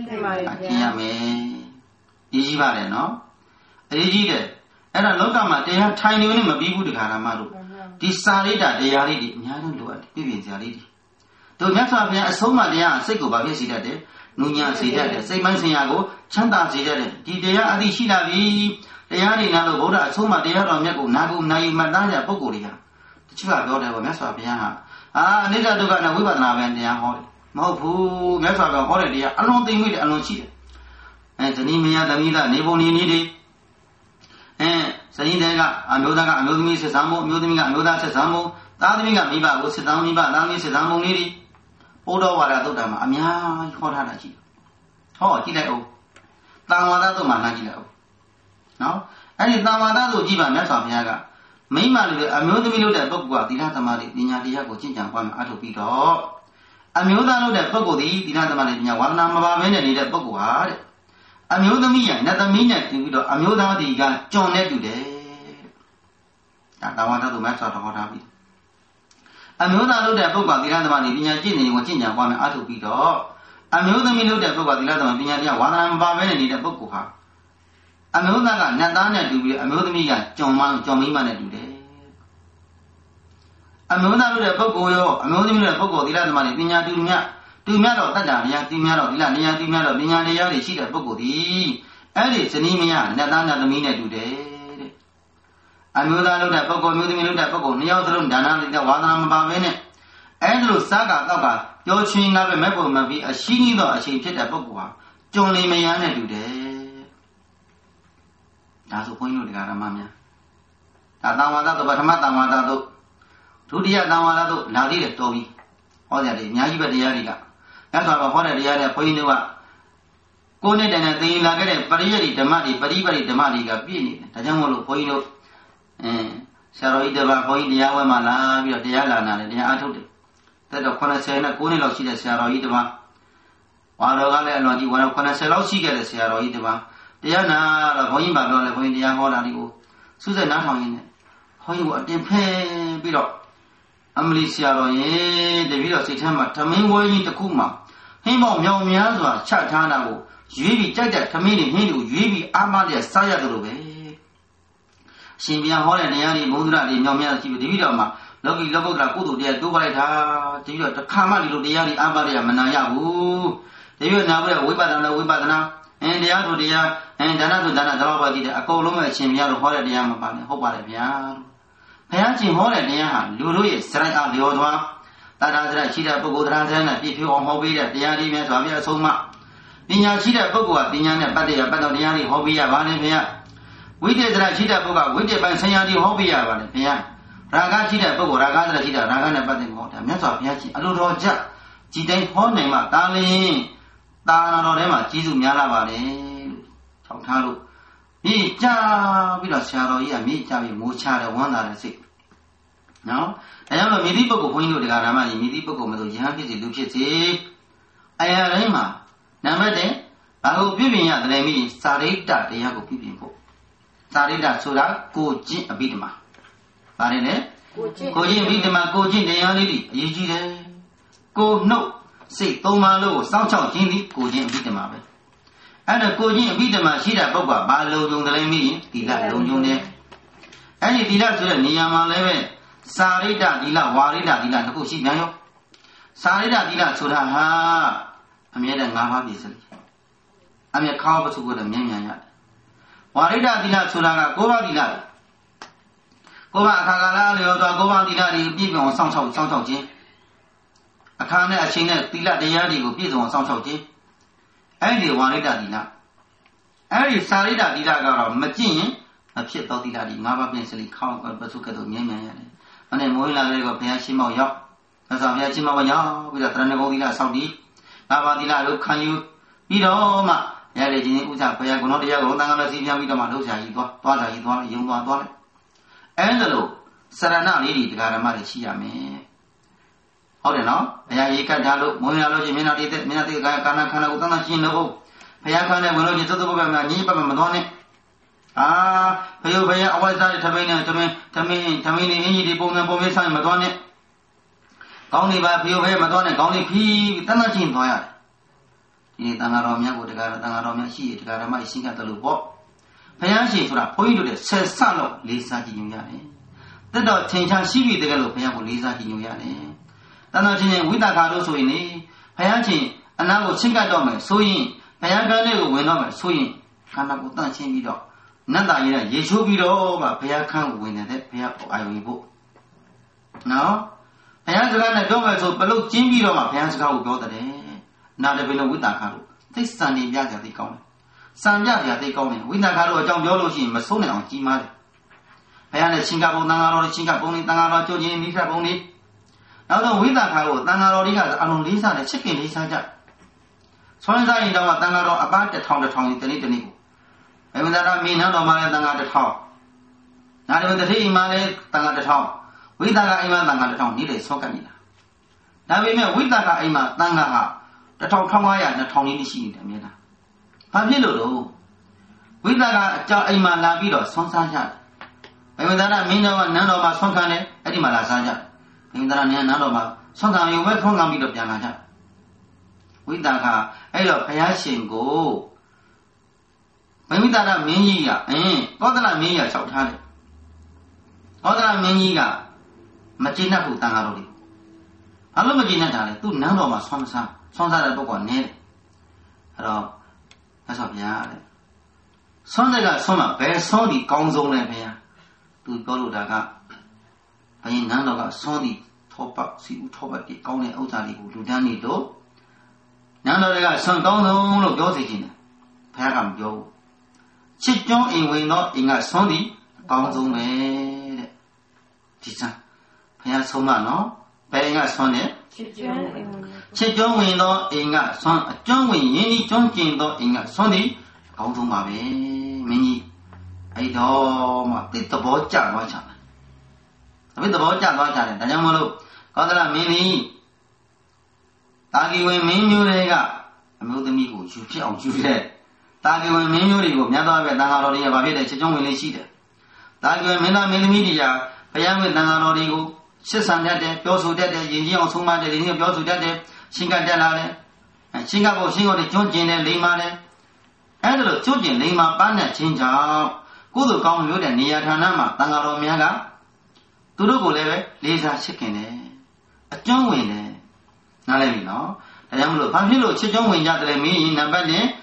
Yame. Easy valley, no? Easy. And I look at my they have tiny women of people to Garamadu. Decided that they are ready. Yadan do it. Vivians are ready. Though Yatra so much they are sick about his that day. Nunya say that, say Mansiago, Chanda say that, Didea Adi Shida V. They are in Alaboda, so much they are on Yago, Nagu, Nai, Madana, Pogoria. The child daughter of Messa. Ah, neither do got a whip and they are hot. Mopu, Messa holiday, I don't think we are not cheated. And the Nimia, the Nida, Neboni needed. And Sanidega, Anodaga, Anodmi Sesamo, Mudiminga, Anoda Sesamo, Tadminga, Miba, was Sedamiba, Nami Sesamo needy. Odo Waradodama, Amia, Horanaji. Oh, Gileo. Tawada to Managileo. No? And if Tawada Jiba Mesa Miaga, Mayma, Amudimilo that book was the Latamari, Diago Chinjan, Atopito. Amuda that book, the Latamari, Yawana, Many that book was. Amuda Mia, not a minute, Amuda, the gun, John Nedude. Tawada to Mesa Horabi. Amuda looked at book about the Latamari, Vinajini, was in Yawan Atopito. Amuda Milo that book about the Latamari, one Many that book. Amuda, Natana to be Amuda Mia, John Mimana today. Amuda looked at Bogo, Amuda Bogo, the Latamari, Vinja. Do matter that Yamino, Lania, Vinya, she that Bogodi. Alice and Emia, Natana the Mina today. Amuda looked at Bogo, Mudimilo that Bogo, Neotron, Dana, the Wana Bavene. Andrew Saga, Gaba, your chin of a maple may be a sheen or a shaped at Bogoa. Johnny Mayana today. That's a point of the Garamamia. Tadamada, the Batamata, Tudia Damado, Nadi, Toby. Or that is Yajiba de Yariga. That's what I had a Poinua. Go net and a thing like a Pari, the Madi, Pari, the Madiga, Pini, the Jamolo Poino, Saroida, Point, the Awamala, the Yalana, the Atoti. That of Conasena, Conilo, she the Saroidama. While I know one of Conaselo, she gets the Saroidama. The Yana, the Poima, the Point, the Yamolario. Susan Nahoin. How you want them pay below. Amlicia, the video September, Tamin Way to Kuma. Himo Miazwa, Chatana, Yubi Jacket, Tamini Hindu, Yubi Amalia Saya Grove. Simbia Holland, Yani Mudra, the Nomia, the Vidoma, Logi Logo Rakudu, the Dubaita, the Kama, the Yani Amalia Manaya, the Yuna, Wibadana, တရားတို့တရားဒါနတို့ဒါနတော့ပါကြည့်တယ်အကုန်လုံးပဲအရှင်ဘုရားတို့ဟောတဲ့တရားမှာပါနေဟုတ်ပါတယ်ဗျာဘုရားရှင်ဟောတဲ့တရားဟာလူတို့ရဲ့စရိုက်အားလျော်သွားတရားစရိုက်ရှိတဲ့ပုဂ္ဂိုလ်တရားစရိုက်နဲ့ပြည့်ဖြိုးအောင်ဟောပေးတဲ့တရားတွေများစွာပြအဆုံးမပညာရှိတဲ့ပုဂ္ဂိုလ်ကပညာနဲ့ပတ်သက်တော်တရားတွေဟောပေးရပါလေဗျာဝိတ္တစရိုက်ရှိတဲ့ပုဂ္ဂိုလ်ကဝိတ္တပိုင်းဆရာတွေဟောပေးရပါလေဗျာရာဂရှိတဲ့ပုဂ္ဂိုလ်ရာဂစရိုက်ရှိတဲ့ရာဂနဲ့ပတ်သက်ဟောတာမြတ်စွာဘုရားရှင်အလိုတော်ကြကြည်တိုင်းဟောနိုင်မှတာလင်းတာနာတော်ထဲမှာကြီးစုများလာပါလေလို့ထောက်ထားလို့မြေကြပြီးတော့ဆရာတော်ကြီးကမြေကြပြီးမိုးချတယ်ဝမ်းသာတယ်စိတ်နော်ဒါကြောင့်လို့မြေတိပုဂ္ဂိုလ်ဘုန်းကြီးတို့တရားဓမ္မကြီးမြေတိပုဂ္ဂိုလ်မလို့ယဟန်ဖြစ်စီလူဖြစ်စီအရာတိုင်းမှာနံပါတ်1ဘာကိုပြုပြင်ရတယ်မိစာရိတ္တတရားကိုပြုပြင်ဖို့စာရိတ္တဆိုတာကိုကျင့်အဘိဓမ္မာပါတယ်လေကိုကျင့်အဘိဓမ္မာကိုကျင့်တရားလေးတွေအရေးကြီးတယ်ကိုနှုတ်စိတ်သုံးပါးလို့စောင့်ချောက်ခြင်းဒီကိုကျင့်အဘိဓမ္မာပဲအဲ့ဒါကိုကျင့်အဘိဓမ္မာရှိတဲ့ပုဂ္ဂိုလ်ကဘာလုံခြုံတယ်လဲမိရင်သီလလုံခြုံတယ်အဲ့ဒီသီလဆိုတဲ့နေရာမှာလည်းပဲစာရိတ္တသီလဝါရိတ္တသီလတစ်ခုရှိပြန်ရောစာရိတ္တသီလဆိုတာဟာအမြဲတမ်း၅ပါးပြည့်စုံတယ်အမြဲခေါင်းပစုကိုလည်းမြင်မြန်ရတယ်ဝါရိတ္တသီလဆိုတာက၉ပါးသီလကိုယ်ပါအခါကာလလျော်သွားကိုယ်ပါသီလတွေပြည့်စုံအောင်စောင့်ရှောက်ခြင်းအခါနဲ့အချိန်နဲ့သီလတရားတွေကိုပြည့်စုံအောင်စောင့်ရှောက်ခြင်းအဲ့ဒီဝါရိတ္တသီလအဲ့ဒီစာရိတ္တသီလကတော့မကျင့်ရင်မဖြစ်တော့သီလတွေ၅ပါးပြည့်စုံခေါင်းပစုကတို့မြင်မြန်ရတယ်အဲ့ဒီမိုးလာလေးကဘုရားရှိမောက်ရောက်သစ္စာဘုရားရှိမောက်ရောက်ပြီးတော့တရဏဂုံသီလဆောက်တည်၅ပါးသီလကိုခံယူပြီးတော့မှရတဲ့ခြင်းဥစ္စာဘုရားကုဏတရားကိုတန်ခါတော်စီပြန်ပြီးတော့မှလှုပ်ရှားကြီးသွားတာကြီးသွားယုံသွားလိုက်အဲ့ဒါလို့စရဏလေးတွေတရားဓမ္မတွေရှိရမယ်ဟုတ်တယ်နော်ဘုရားရေကတ်ထားလို့မွေးလာလို့ချင်းမျက်နှာတိကာနာခန္ဓာကိုတန်ခါရှင်းလို့ဘုရားခန္ဓာဝင်လို့ချင်းသုတ္တပုပ္ပမှာညီပတ်မသွားနဲ့ဘုရားအဝိဇ္ဇာတွေထမင်းနဲ့ထမင်းနေအင်းကြီးတွေပုံစံဆိုင်မသွားနဲ့ကောင်းနေပါဘုရားမသွားနဲ့ကောင်းနေဖီးတန်ခါရှင်းသွားရတယ်ဒီတန်ခါတော်မြတ်ကိုတရားတန်ခါတော်မြတ်ရှိရတရားဓမ္မရှင်းရတယ်လို့ပေါ့ဘုရားရှင်ဆိုတာဘုန်းကြီးတို့တဲ့ဆက်ဆလို့လေးစားကြည့်ညွှန်ရတယ်တက်တော့ထင်ရှားရှိပြီတကယ်လို့ဘုရားကိုလေးစားကြည့်ညွှန်ရတယ်တန်တော်ချင်းဝိတ္တခါတို့ဆိုရင်လေဘုရားရှင်အနာကိုချင်းကပ်တော့မယ်ဆိုရင်ဘုရားကန်းလေးကိုဝင်တော့မယ်ဆိုရင်ခန္ဓာကိုတန့်ချင်းပြီးတော့နတ်သားရည်ရေချိုးပြီးတော့မှဘုရားခန်းကိုဝင်တဲ့ဘုရားကိုအာရုံဖို့နော်ဘုရားစကားနဲ့ပြောမယ်ဆိုပလုတ်ကျင်းပြီးတော့မှဘုရားစကားကိုပြောတဲ့နာတပိလဝိတ္တခါတို့သိစံနေပြကြသိကောင်းတယ်စံပြပြသိကောင်းတယ်ဝိတ္တခါတို့အကြောင်းပြောလို့ရှိရင်မဆုံးနိုင်အောင်ကြီးမားတယ်ဘုရားနဲ့ချင်းကပုံတန်ဃာတော်ချင်းကပုံလေးတန်ဃာတော်ကြိုးချင်းမိဖက်ပုံလေးနောက်တော့ဝိသခါကိုတန်ဃာတော်တွေကအလုံးလေးစားနဲ့ချစ်ခင်လေးစားကြဆွမ်းစားရင်တော့တန်ဃာတော်အပား1000ကြီးတနေ့ကိုဘယ်မှာသာမင်းနောက်တော်မှာလည်းတန်ဃာ1000နာဒီမတတိအိမ်မှာလည်းတန်ဃာ1000ဝိသခါအိမ်မှာတန်ဃာ1000နေ့လေဆောက်ကပ်နေတာဒါပေမဲ့ဝိသခါအိမ်မှာတန်ဃာဟာ1500 2000လေးရှိနေတယ်အမြဲတမ်းဘာဖြစ်လို့လဲဝိသခါအကြောင်းအိမ်မှာလာပြီးတော့ဆွမ်းစားကြဘယ်မှာသာမင်းတော်ကနန်းတော်မှာဆွမ်းခံတယ်အဲ့ဒီမှာလာစားကြမင်းသားနဲ့နန်းတော်မှာဆွမ်းခံရုံပဲထွန်းခံပြီးတော့ပြန်လာကြဝိသခါအဲ့တော့ဘုရားရှင်ကိုမိသားမင်းကြီးကကောသလမင်းကြီးကလျှောက်ထားတယ်ကောသလမင်းကြီးကမကျေနပ်ဘူးတန်ဃာတော်တွေအလုံးမကျေနပ်တာလေသူ့နန်းတော်မှာဆွမ်းစားတဲ့ပုဂ္ဂိုလ်နဲတယ်အဲ့တော့ဆက်ဆော့ဗျာတဲ့ဆွမ်းတဲ့ကဆွမ်းမှာဘယ်ဆွမ်းဒီကောင်းဆုံးလဲဗျာသူပြောလို့ဒါကဘယင်နန်းတော်ကဆွမ်းဒီထောပတ်စီဦးထောပတ်ဒီကောင်းတဲ့ဥစ္စာတွေကိုလူတန်းနေတော့နန်းတော်တွေကဆွမ်းကောင်းဆုံးလို့ပြောစီခြင်းတယ်ဘုရားကမပြောဘူးချစ်ကျွန်းအိမ်ဝင်တော့အိမ်ကဆွမ်းဒီအကောင်းဆုံးပဲတဲ့ဒီစံဘုရားဆုံးမနော်ဘယ်အိမ်ကဆွမ်းတယ်ချစ်ကျွန်းဝင်တော့အိမ်ကဆွမ်းအကျွန်းဝင်ရင်းဒီကျွန်းကျင်တော့အိမ်ကဆွမ်းဒီအကောင်းဆုံးပါပဲမင်းကြီးအဲ့တော့မှတိတ်သဘောကျသွားချင်တယ်အမေသဘောကျသွားကြတယ်ဒါကြောင့်မလို့ကောသလမင်းကြီးတာဂီဝင်မင်းမျိုးတွေကအမျိုးသမီးကိုယူဖြစ်အောင်ယူတဲ့တာဂီဝင်မင်းမျိုးတွေကိုမြတ်သောဘုရားတန်ဃာတော်တွေကဗာဖြစ်တဲ့ချစ်ကျွန်းဝင်လေးရှိတယ်တာဂီဝင်မင်းသားမင်းသမီးတွေကဘုရားမြတ်တန်ဃာတော်တွေကိုရှစ်ဆံတတ်တယ်ပြောဆိုတတ်တယ်ယဉ်ကျေးအောင်ဆုံးမတယ်ဒီနေ့ပြောဆိုတတ်တယ်ရှင်းကတက်လာတယ်ရှင်းကဖို့ရှင်းကိုကျွန်းကျင်တယ်လိမ္မာတယ်အဲ့ဒါလို့ကျွန်းကျင်လိမ္မာပန်းတဲ့ချင်းကြောင့်ကုသိုလ်ကောင်းမျိုးတဲ့နေရာဌာနမှာတန်ဃာတော်များကသူတို့ကိုလည်းပဲလေးစားချစ်ခင်တယ်အကျွမ်းဝင်တယ်နားလည်ပြီနော်ဒါကြောင့်မလို့ဘာဖြစ်လို့ချစ်ကျွမ်းဝင်ကြတယ်လဲမင်းနံပါတ်1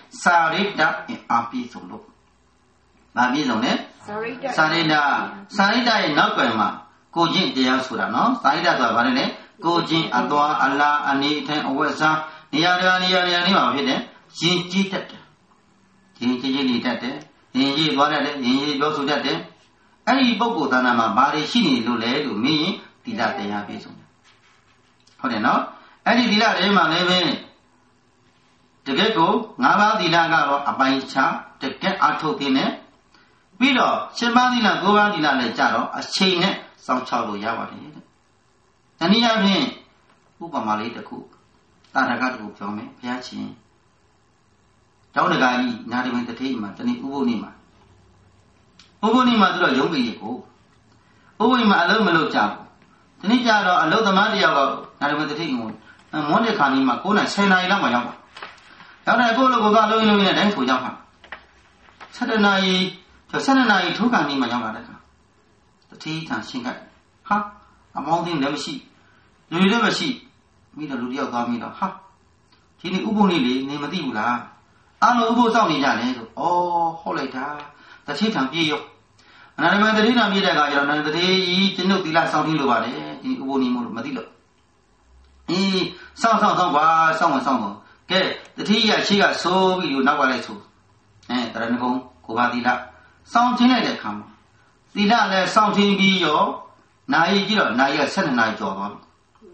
စာရိတ္တအားပြည့်စုံလို့ဗာပြည့်စုံတယ်စာရိတ္တရဲ့နောက်ွယ်မှာကိုကျင့်တရားဆိုတာနော်စာရိတ္တဆိုတာဗာလဲကိုကျင့်အသွားအလားအနေအထိုင်အဝတ်စားနေရာတွေမှာဖြစ်တယ်ရင်ကြီးတတ်တယ်ရင်ကြီးနေတတ်တယ်ရင်ကြီးသွားတတ်တယ်ရင်ကြီးပြောဆိုတတ်တယ်အဲ့ဒီပုဂ္ဂိုလ်သားနာမှာဘာတွေရှိနေလို့လဲလို့မင်းရင်သီလတရားပြည့်စုံတယ်ဟုတ်တယ်နော်အဲ့ဒီသီလတွေမှာလည်းပဲတကယ်ကို၅ပါးသီလကတော့အပိုင်းခြားတကယ်အထုတ်ခြင်းနဲ့ပြီးတော့7ပါးသီလ9ပါးသီလလည်းကြတော့အချိန်နဲ့စောင့်ချလို့ရပါတယ်တဲ့တနည်းအားဖြင့်ဥပမာလေးတစ်ခုတာရကတစ်ခုပြောမယ်ဘုရားရှင်ကျောင်းတကာကြီးနာရီမင်းတထေးမှာတနေ့ဥပုပ်နေ့မှာသူတော့ရုံးပြီးကိုဥပုပ်မှာအလုံးမလုပ်ကြဘူးတနေ့ကျတော့အလုံးသမားတယောက်ကနာရီမင်းတထေးကိုမွန်းတဲ့ခါนี้မှာ9နာရီ10နာရီလောက်မှရောက်တာရောက်တဲ့ကိုလိုကလုံးလုံးနဲ့တိုင်းဆိုရောက်တာ7နာရီထိုးခါนี้မှာရောက်လာတဲ့ခါတထေးထံရှင်းကဟာအမောင်းသိလည်းမရှိလူတွေလည်းမရှိမိတော့လူတယောက်သွားမိတော့ဟာဒီနေ့ဥပုပ်နေ့လေနေမသိဘူးလားအားလုံးဥပုပ်စောင့်နေကြတယ်ဆိုဟုတ်လိုက်တာတထေးထံပြေးရောအနာရမတထေးထံပြေးတဲ့အခါကျတော့နာရတထေးကြီးကျွန်ုပ်သီလစောင့်ထင်းလိုပါတယ်ဒီဥပုပ်နေ့မို့လို့မသိလို့စောင့်ပါစောင့်တော့ကဲတထေးကြီးကရှေ့ကဆိုးပြီးနောက်ကလိုက်ဆိုတရဏဂုံကိုပါသီလစောင့်ထင်းလိုက်တဲ့အခါမှာသီလလည်းစောင့်ထင်းပြီးရောနာရီကြည့်တော့နာရီက7နာရီကျော်သွားပြီ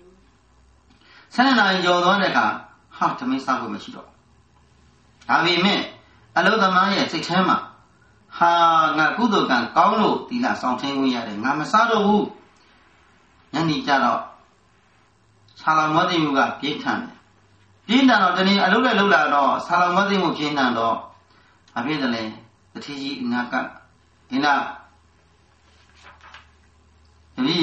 7နာရီကျော်သွားတဲ့အခါဟာသမင်းစားဖို့မရှိတော့ဒါပေမဲ့အလုသမားရဲ့စိတ်ထဲမှာဟာငါကုသိုလ်ကံကောင်းလို့သီလဆောင်ထင်းဝင်ရတယ်ငါမစားတော့ဘူးညနေကြတော့ဆာလမောတိမှုကပြင်းထန်တော့တနေ့အလုလည်းလှုပ်လာတော့ဆာလမောတိမှုပြင်းထန်တော့ဘာဖြစ်တယ်လဲတတိကြီးအနာကဒီနာတတိ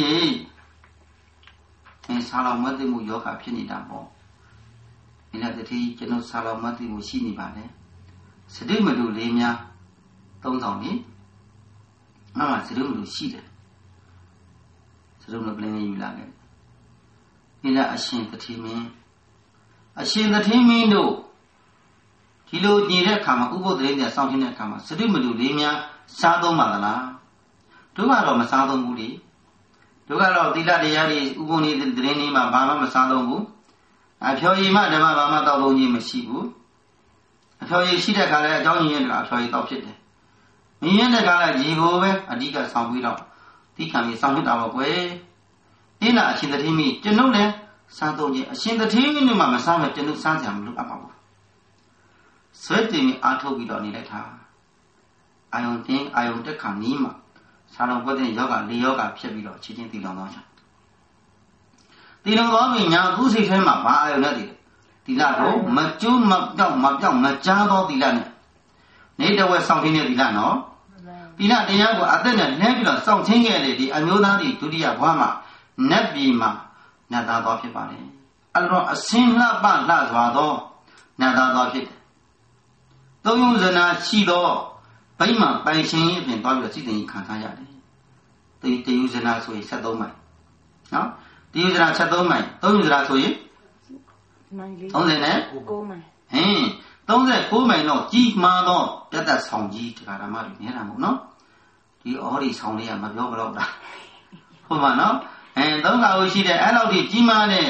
ကြီးဆာလမောတိမှုယောဂဖြစ်နေတာပေါ့ဒီနာတတိကျွန်တော်ဆာလမောတိမှုရှိနေပါလေစတိမလူလေးများ3000နေမှစတိမလူရှိတယ်စတိမလူပြန်ယူလာတယ်ဒီနာအရှင်တတိမင်းတို့ဒီလိုညီတဲ့အခါမှာဥပုသ်တရေတွေစောင့်နေတဲ့အခါမှာစတိမလူလေးများစားသုံးပါသလားတို့ကတော့မစားသုံးဘူးလေတို့ကတော့သီလတရားတွေဥပုသ်နေ့တရေနေ့မှာဘာမှမစားသုံးဘူးအဖျော်ရည်မှဓမ္မဘာမှတောက်လို့ခြင်းမရှိဘူးအဖျော်ရည်ရှိတဲ့အခါလည်းအကြောင်းရင်းကအဖျော်ရည်တောက်ဖြစ်တယ်မြင်ရတဲ့အခါလည်းဒီကိုပဲအဓိကဆောင်ပြီးတော့ဒီခံပြီးဆောင်ဖြစ်တာပေါ့ကွယ်ဒီနာအရှင်တထေးမိကျွန်ုပ်လည်းစားသုံးခြင်းအရှင်တထေးမိတို့မှမစားမဲ့ကျွန်ုပ်စားကြမလို့အပ်ပါဘူးဆွဲတင်အားထုတ်ပြီးတော့နေလိုက်တာအာယုန်တက်ခါနီးမှာဆာလုံးဘုဒ္ဓယောဂ၄ယောဂဖြစ်ပြီးတော့ချင်းချင်းတည်လောင်သွားကြတည်လောင်သွားပြီညာသူ့စိတ်ထဲမှာဘာအာယုန်နဲ့တည်သီလကိုမကျိုးမပြောက်မကြားသောသီလနဲ့နေတဝဲစောင့်ခြင်းနဲ့သီလနော်သီလတရားကိုအသက်နဲ့လဲပြီးတော့စောင့်ခြင်းခဲ့တဲ့ဒီအမျိုးသားတွေဒုတိယဘဝမှာနတ်ပြည်မှာနတ်သားတော်ဖြစ်ပါတယ်အဲ့တော့အစင်လှပလှစွာသောနတ်သားတော်ဖြစ်တယ်သုံးယုံဇနာရှိသောဗိမာန်ပိုင်ရှင်အပြင်သွားပြီးတော့စိတ်တည်ခံထားရတယ်တယုဇနာဆိုရင်73မိုင်နော်တယုဇနာ73မိုင်သုံးယုဇနာဆိုရင်39မိုင်39မိုင်တော့ကြီးမားသောပြတ်သက်ဆောင်ကြီးတရားဓမ္မတွေနေတာမဟုတ်နော်ဒီအော်ဒီဆောင်လေးကမပြောဘလို့တာဟုတ်ပါနော်သုံးခါကိုရှိတဲ့အဲ့လောက်ဒီကြီးမားတဲ့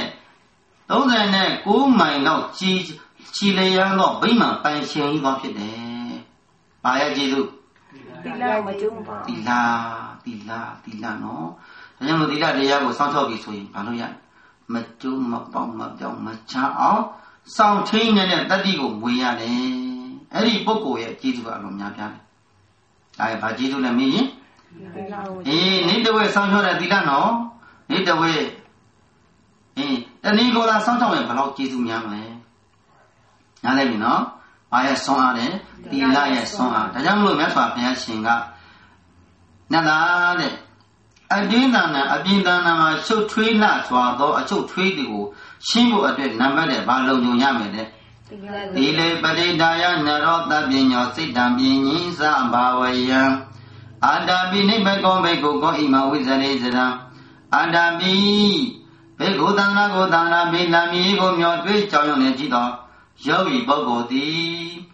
39မိုင်လောက်ကြီးချီလျံတော့ဗိမာန်ပိုင်ရှင်ကြီးသွားဖြစ်တယ်။ဘာရဲ့ကျေးဇူးသီလမကျုံပါသီလနော်ဒါကြောင့်မို့သီလတရားကိုစောင့်ရှောက်ပြီးဆိုရင်ဘာလို့ရမကျုံမပေါက်မပြောင်းမချအောင်စောင့်ထိန်နေတဲ့တတိကိုမွေရတယ်အဲ့ဒီပုဂ္ဂိုလ်ရဲ့ကျေးဇူးကအလုံးများပြားတယ်ဒါရဲ့ဘာကျေးဇူးလဲမင်းရင်နေတဝဲစောင့်ရှောက်တဲ့သီလနော်နေတဝဲတဏီကိုလာစောင့်ရှောက်ရင်ဘယ်လောက်ကျေးဇူးများမလဲနားလည်ပြီနော်ဘာရဲ့ဆွမ်းအားလဲသီလရဲ့ဆွမ်းအားဒါကြောင့်မလို့မြတ်စွာဘုရားရှင်ကနတ်သားတဲ့အတင်းတန်နဲ့အပြင်တန်မှာရှုပ်ထွေးလှစွာသောအချုပ်ထွေးတွေကိုရှင်းဖို့အတွက်နံပါတ်တဲ့ဘာလုံခြုံရမယ်လဲဒီလေပဋိဒါယနရောတပညောစိတ်တံပင်ကြီးစဘာဝယံအာတာပိနိဗ္ဗကောဘေကုကောဣမဝိဇရေစရံအာတာပိဘေကုသန္နာကိုသန္နာပိလာမီကိုမျောတွေးကြောင်းရုံနဲ့ကြည့်တော့ယောဂီပုဂ္ဂိုလ်သည်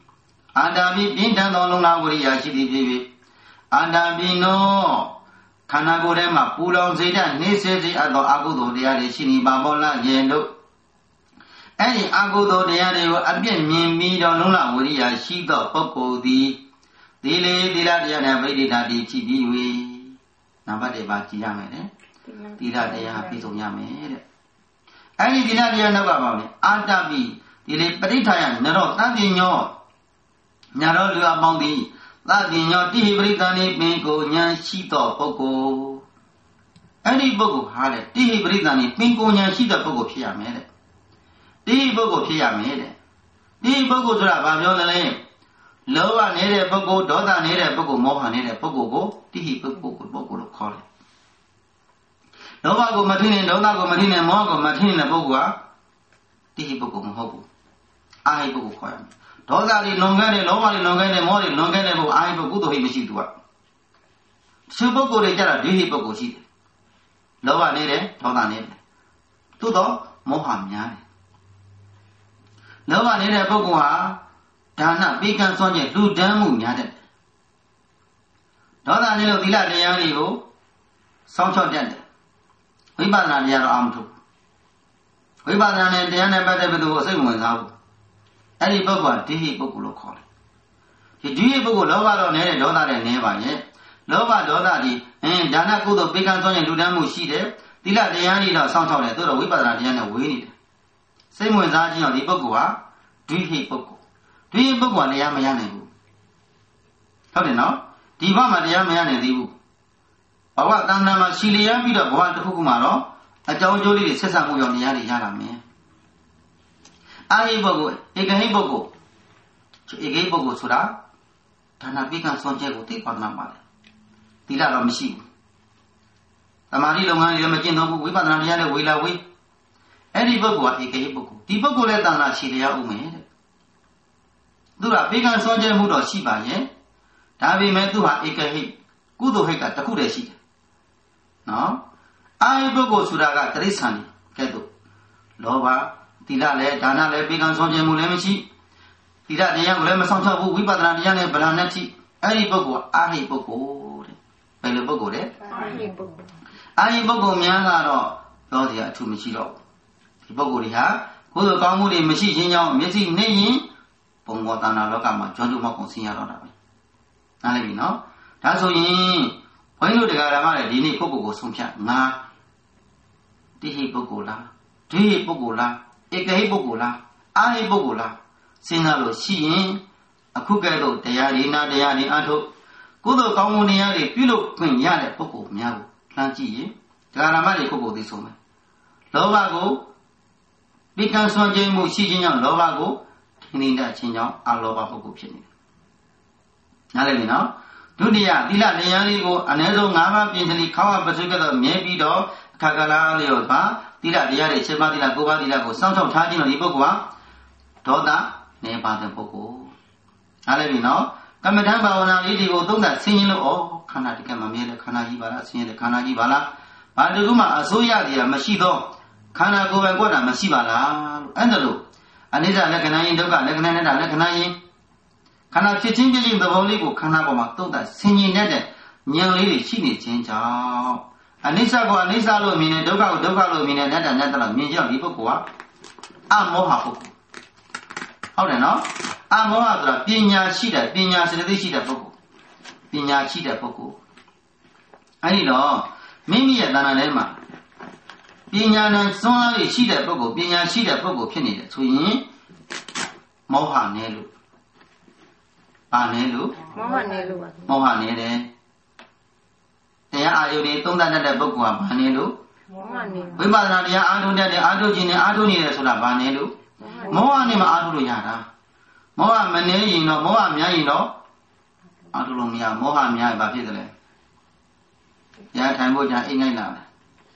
အာတာပိပြင်းထန်သောလုံလဝရိယရှိသည်ဖြစ်၍အာတာပိနောခန္ဓာကိုယ်ထဲမှာပူလောင်စေတဲ့နှိစေစေအပ်သောအကုသိုလ်တရားတွေရှိနေပါပေါ်လာခြင်းတို့အဲ့ဒီအကုသိုလ်တရားတွေကိုအပြည့်မြင်ပြီးတော့လုံလဝရိယရှိသောပုဂ္ဂိုလ်သည်သီလေသီလတရားနဲ့ပဋိဋ္ဌာတိဖြစ်ပြီး၍နံပါတ်1ပါကြည့်ရမယ်တဲ့သီလတရားပြည့်စုံရမယ်တဲ့အဲ့ဒီသီလတရားနောက်ကပါလေအာတပိဒီလေပဋိဋ္ဌာယနရောတတိညောညာတော်လူအပေါင်းသည်သတိညောတိဟိပရိသန်ဤပင်ကိုဉာဏ်ရှိသောပုဂ္ဂိုလ်အဲ့ဒီပုဂ္ဂိုလ်ဟာတဲ့တိဟိပရိသန်ဤပင်ကိုဉာဏ်ရှိတဲ့ပုဂ္ဂိုလ်ဖြစ်ရမယ်တဲ့တိဟိပုဂ္ဂိုလ်ဖြစ်ရမယ်တဲ့တိဟိပုဂ္ဂိုလ်ဆိုတာဘာပြောလဲလောဘနေတဲ့ပုဂ္ဂိုလ်ဒေါသနေတဲ့ပုဂ္ဂိုလ်မောဟနေတဲ့ပုဂ္ဂိုလ်ကိုတိဟိပုဂ္ဂိုလ်လို့ခေါ်တယ်လောဘကိုမထိနဲ့ဒေါသကိုမထိနဲ့မောဟကိုမထိနဲ့ပုဂ္ဂိုလ်ဟာတိဟိပုဂ္ဂိုလ်မဟုတ်ဘူးအာဟိပုဂ္ဂိုလ်ခေါ်ရမယ်ဒေါသတွေလွန်ခဲ့တယ်လောဘတွေလွန်ခဲ့တယ်မောဟတွေလွန်ခဲ့တယ်ဘုအာဟိပုဂ္ဂိုလ်ကုသိုလ်ဟိမရှိသူကသူပုဂ္ဂိုလ်တွေကြတာဒိဟိပုဂ္ဂိုလ်ရှိတယ်လောဘနေတယ်ဒေါသနေတယ်သို့တော့မောဟများတယ်လောဘနေတဲ့ပုဂ္ဂိုလ်ဟာဒါနပိကံစွန့်ကျင်လူဒန်းမှုများတယ်ဒေါသနေလို့သီလတရားတွေကိုစောင့်ချောက်တတ်တယ်ဝိပဿနာတရားတော့အာမထုတ်ဝိပဿနာနဲ့တရားနဲ့ပတ်သက်ပြီးသူကိုစိတ်ဝင်စားဘူးအဲ့ဒီပုဂ္ဂိုလ်ကဒိဟိပုဂ္ဂိုလ်လို့ခေါ်တယ်ဒီဒိဟိပုဂ္ဂိုလ်လောဘတော့နေတဲ့ဒေါသတဲ့နေပါရဲ့လောဘဒေါသဒီဒါနကုသိုလ်ပိကံစွန့်ကျင်လူဒန်းမှုရှိတယ်သီလတရားတွေတော့စောင့်ချောက်တယ်သို့တော့ဝိပဿနာတရားနဲ့ဝေးနေတယ်စိတ်ဝင်စားခြင်းတော့ဒီပုဂ္ဂိုလ်ဟာဒိဟိပုဂ္ဂိုလ်ဒိဟိပုဂ္ဂိုလ်ကတရားမရနိုင်ဘူးဟုတ်တယ်နော်ဒီဘဝမှာတရားမရနိုင်သေးဘူးဘဝတဏ္ဍာမှာရှည်လျားပြီးတော့ဘဝတစ်ခုခုမှာတော့အကြောင်းအကျိုးလေးတွေဆက်ဆံမှုရောနေရာတွေရလာမယ်အာဟိပုဂ္ဂိုလ်ဧကဟိပုဂ္ဂိုလ်ဧကဟိပုဂ္ဂိုလ်ဆိုတာဒါနပိကံစွန့်ကျက်ကိုသိပါနာပါတယ်သီလတော့မရှိဘူးသမာဓိလုပ်ငန်းတွေလည်းမကျင့်တော့ဘူးဝိပဿနာတရားလည်းဝေလာဝေးအဲ့ဒီပုဂ္ဂိုလ်ကဧကဟိပုဂ္ဂိုလ်ဒီပုဂ္ဂိုလ်လည်းတဏ္ဍာရှည်လျားဥမယ်တဲ့သူကပိကံစွန့်ကျက်မှုတော့ရှိပါရဲ့ဒါပေမဲ့သူဟာဧကဟိကုသိုလ်ဟိတ်ကတစ်ခုတည်းရှိတယ်နော်အာဟိပုဂ္ဂိုလ်ဆိုတာကတိရစ္ဆာန်ကဲ့သို့လောဘသီလလည်းဒါနလည်းပိကံစွန့်ကျင်မှုလည်းမရှိသီလတရားကိုလည်းမဆောင်ချဘူးဝိပဿနာတရားနဲ့ဗလာနဲ့ထိအဲ့ဒီပုဂ္ဂိုလ်အာဟိပုဂ္ဂိုလ်တဲ့ဘယ်လိုပုဂ္ဂိုလ်လဲအာဟိပုဂ္ဂိုလ်အာဟိပုဂ္ဂိုလ်များကတော့ပြောစရာအထူးမရှိတော့ဘူးဒီပုဂ္ဂိုလ်တွေဟာကိုယ်လိုကောင်းမှုတွေမရှိခြင်းကြောင့်မျက်စိနှိမ့်ရင်ဘုံဘောတဏ္ဍာလောကမှာကျွမ်းကျင်မှကုန်ဆင်းရတော့တာပဲနားလည်ပြီနော်ဒါဆိုရင်ဘုန်းကြီးတို့တရားဓမ္မတွေဒီနေ့ပုဂ္ဂိုလ်ကိုဆုံးဖြတ်ငါတိဟိပုဂ္ဂိုလ်လားဒိဟိပုဂ္ဂိုလ်လားဧကဟိပုဂ္ဂိုလ်လားအာဟိပုဂ္ဂိုလ်လားစဉ်းစားလို့ရှိရင်အခုကဲ့သို့တရားဒီနာတရားဒီအထုကုသိုလ်ကောင်းမှုတရားတွေပြုလုပ်ခွင့်ရတဲ့ပုဂ္ဂိုလ်များကိုလှမ်းကြည့်ရင်တရားဓမ္မတွေပုဂ္ဂိုလ်သိဆုံးမယ်လောဘကိုပိကံစွန့်ကြိမ်မှုရှိခြင်းကြောင့်လောဘကိုထင်နေတဲ့ခြင်းကြောင့်အလောဘပုဂ္ဂိုလ်ဖြစ်နေတယ်နားလည်ပြီနော်ဒုတိယသီလတရားလေးကိုအနည်းဆုံး၅ပါးပြင်သလီခေါင်းဝပစုကသောမြဲပြီးတော့အခါကလာလျော်ပါသီလတရားတွေ7ပါးသီလ9ပါးသီလကိုစောင့်ရှောက်ထားခြင်းတော့ဒီပုဂ္ဂိုလ်ဟာဒေါသနေပါတဲ့ပုဂ္ဂိုလ်နားလည်ပြီနော်ကမ္မဋ္ဌာန်းဘာဝနာလေးတွေကိုသုံးသပ်ဆင်းရင်လို့ခန္ဓာတကယ်မမြဲတဲ့ခန္ဓာကြီးပါလားဆင်းရဲတဲ့ခန္ဓာကြီးပါလားဘာတကူမှအစိုးရတရားမရှိတော့ခန္ဓာကိုယ်ပဲကွက်တာမရှိပါလားလို့အဲ့ဒါလို့အနိစ္စလက္ခဏာယင်ဒုက္ခလက္ခဏာနဲ့လက္ခဏာယင်ခန္ဓာဖြစ်ချင်းပြည့်ချင်းသဘောလေးကိုခန္ဓာပေါ်မှာသုံးသပ်ဆင်ញင်တဲ့ဉာဏ်လေးတွေရှိနေခြင်းကြောင့်အနိစ္စကိုအနိစ္စလို့မြင်တယ်ဒုက္ခကိုဒုက္ခလို့မြင်တယ်အနတ္တအနတ္တလို့မြင်ကြဒီပုဂ္ဂိုလ်ကအမောဟပုဂ္ဂိုလ်ဟုတ်တယ်နော်အမောဟဆိုတာပညာရှိတဲ့ပညာစရတိရှိတဲ့ပုဂ္ဂိုလ်ပညာရှိတဲ့ပုဂ္ဂိုလ်အဲဒီတော့မိမိရဲ့တဏ္ဍာထဲမှာပညာနဲ့စွမ်းအားတွေရှိတဲ့ပုဂ္ဂိုလ်ပညာရှိတဲ့ပုဂ္ဂိုလ်ဖြစ်နေတယ်ဆိုရင်မောဟနဲ့လို့ပါနေလို့မောဟနေလို့ပါမောဟနေတယ်တရားအာယုန်တွေသုံးသပ်တတ်တဲ့ပုဂ္ဂိုလ်ကဘာနေလို့မောဟနေဝိပဿနာတရားအာထုံတတ်တယ်အာထုခြင်းနဲ့အာထုနေတယ်ဆိုတာဘာနေလို့မောဟနေမှာအာထုလို့ရတာမောဟမနေရင်တော့မောဟများရင်တော့အာထုလို့မရမောဟများရင်ဘာဖြစ်တယ်လဲတရားထိုင်ဖို့ကြာအိမ်ငိုက်လာတယ်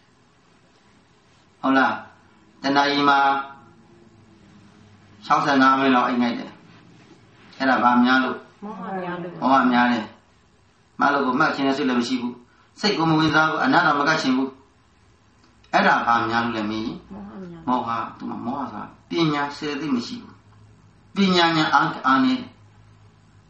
ဟုတ်လားတဏှာကြီးမှာ65မိနစ်လောက်အိမ်ငိုက်တယ်အဲ့ဒါဘာများလို့မောဟများလို့မောဟများတယ်မလို့ကိုမှတ်ခြင်းနဲ့စိတ်လည်းမရှိဘူးစိတ်ကိုမဝင်စားဘူးအနတ္တမကတ်ခြင်းဘူးအဲ့ဒါဘာများလို့လဲမင်းမောဟသူကမောဟဆိုတာပညာစေသိမရှိဘူးပညာညာအားနေ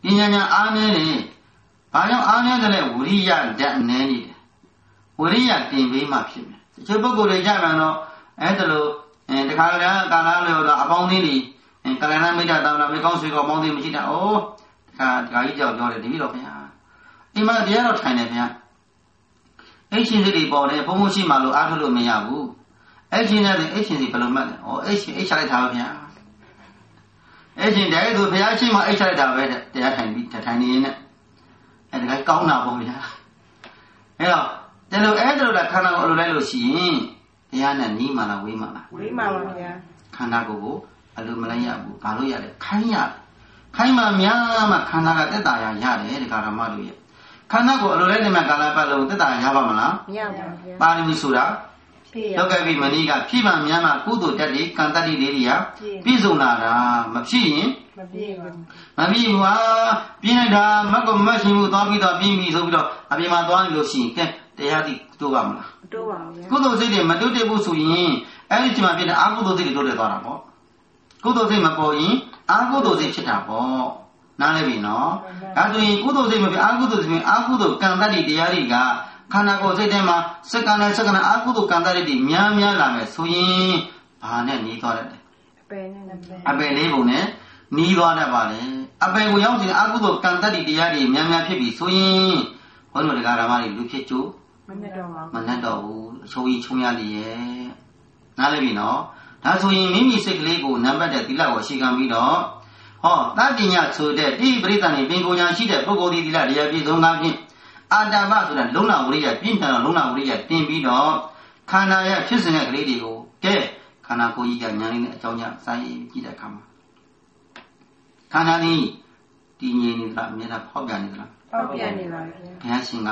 ပညာဉာဏ်အားနည်းတယ်ဘာကြောင့်အားနည်းတယ်လဲဝိရိယဓာတ်နည်းနေတယ်ဝိရိယတင်ပေးမှဖြစ်မယ်တချို့ပုဂ္ဂိုလ်တွေကြပြန်တော့အဲ့ဒါလို့တခါတည်းကာလလို့တော့အပေါင်းသေးတွေကလဏမိတ်တာတောင်းတာမေကောင်းဆွေကောင်းပေါင်းသေးမရှိတာဩတခါကြီးကြောက်ပြောတယ်တပည့်တော်ခင်ဗျာအိမ်မှာတရားတော်ထိုင်တယ်ခင်ဗျာအိတ်ရှင်စီတွေပေါ်တယ်ဘုံဘုံရှိမှလို့အားထုတ်လို့မရဘူးအိတ်ရှင်နဲ့အိတ်ရှင်စီဘယ်လိုမှတ်လဲဩအိတ်ချလိုက်တာပဲခင်ဗျာအိတ်ရှင်တည်းသူဘုရားရှိမှအိတ်ချလိုက်တာပဲတရားထိုင်ပြီးထိုင်နေရင်အဲ့ဒါကောင်းတာပေါ့ဗျာအဲ့တော့တယ်လို့အဲ့ဒါလို့ခန္ဓာကိုယ်လိုလိုက်လို့ရှိရင်တရားနဲ့နီးမှလားဝေးမှလားဝေးမှပါဗျာခန္ဓာကိုယ်ကိုအလိုမလိုက်ရဘူးဘာလို့ရလဲခိုင်းရတယ်ခိုင်းမှများမှခန္ဓာကတက်တာရတယ်ဒီကာရမတို့ရဲ့ခန္ဓာကိုယ်အလိုလိုက်နေမှကာလပတ်လုံးတက်တာရပါမလားမရပါဘူးဗျာပါရမီဆိုတာလောကပိမဏိကဖြည့်မှများမှကုသိုလ်တက်တွေကံတတ္တိတွေရာပြည့်စုံလာတာမဖြစ်ရင်မပြည့်ဘူးမပြည့်ဘူးဟာပြင်းလိုက်တာမတ်ကမတ်ရှင်မှုသွားပြီးတော့ပြင်းပြီဆိုပြီးတော့အပြင်မှာသွားနေလို့ရှိရင်ကဲတရားတိတိုးပါမလားတိုးပါဘူးကုသိုလ်စိတ်တွေမတိုးတက်ဘူးဆိုရင်အဲ့ဒီချိန်မှာဖြစ်တဲ့အကုသိုလ်စိတ်တွေတိုးတက်သွားတာပေါ့ကုသိုလ်စိတ်မပေါ်ရင်အကုသိုလ်စိတ်ဖြစ်တာပေါ့နားလည်ပြီနော်ဒါဆိုရင်ကုသိုလ်စိတ်မဖြစ်အကုသိုလ်စိတ်ဖြစ်အကုသိုလ်ကံတတ္တိတရားတွေကခန္ဓာကိုယ်စိတ်ထဲမှာစက္ကန့်နဲ့စက္ကန့်အကုသိုလ်ကံတတ္တိတွေများလာမယ်ဆိုရင်ဘာနဲ့หนีသွားတယ်အပယ်လေးပုံနဲ့หนีသွားတတ်ပါလေအပယ်ကိုရောက်တဲ့အကုသိုလ်ကံတတ္တိတရားတွေများဖြစ်ပြီဆိုရင်ဘုန်းတော်တရားဓမ္မတွေလူဖြစ်ကြမနဲ့တော့ပါမနဲ့တော့ဘူးအချိုးကြီးချုံရလေရဲ့နားလည်ပြီနော်ဒါဆိုရင်မိမိစိတ်ကလေးကိုနံပါတ်တဲ့သီလကိုရှိခံပြီးတော့ဟောတတိညဆိုတဲ့တိပရိသန်နေပင်ကိုညာရှိတဲ့ပုဂ္ဂိုလ်ဒီသီလတရားပြည့်စုံတာဖြင့်အာတမဆိုတာလုံလဝရိယပြင်းထန်တော့လုံလဝရိယတင်ပြီးတော့ခန္ဓာရဲ့ဖြစ်စဉ်တဲ့ကလေးတွေကိုကဲခန္ဓာကိုယ်ကြီးကညာလေးနဲ့အကြောင်းကြောင့်စိုင်းကြည့်တဲ့အခါမှာခန္ဓာนี้တည်ငြိမ်နေသလားအမြဲတမ်းဖောက်ပြန်နေသလားဖောက်ပြန်နေပါဗျာဘုရားရှင်က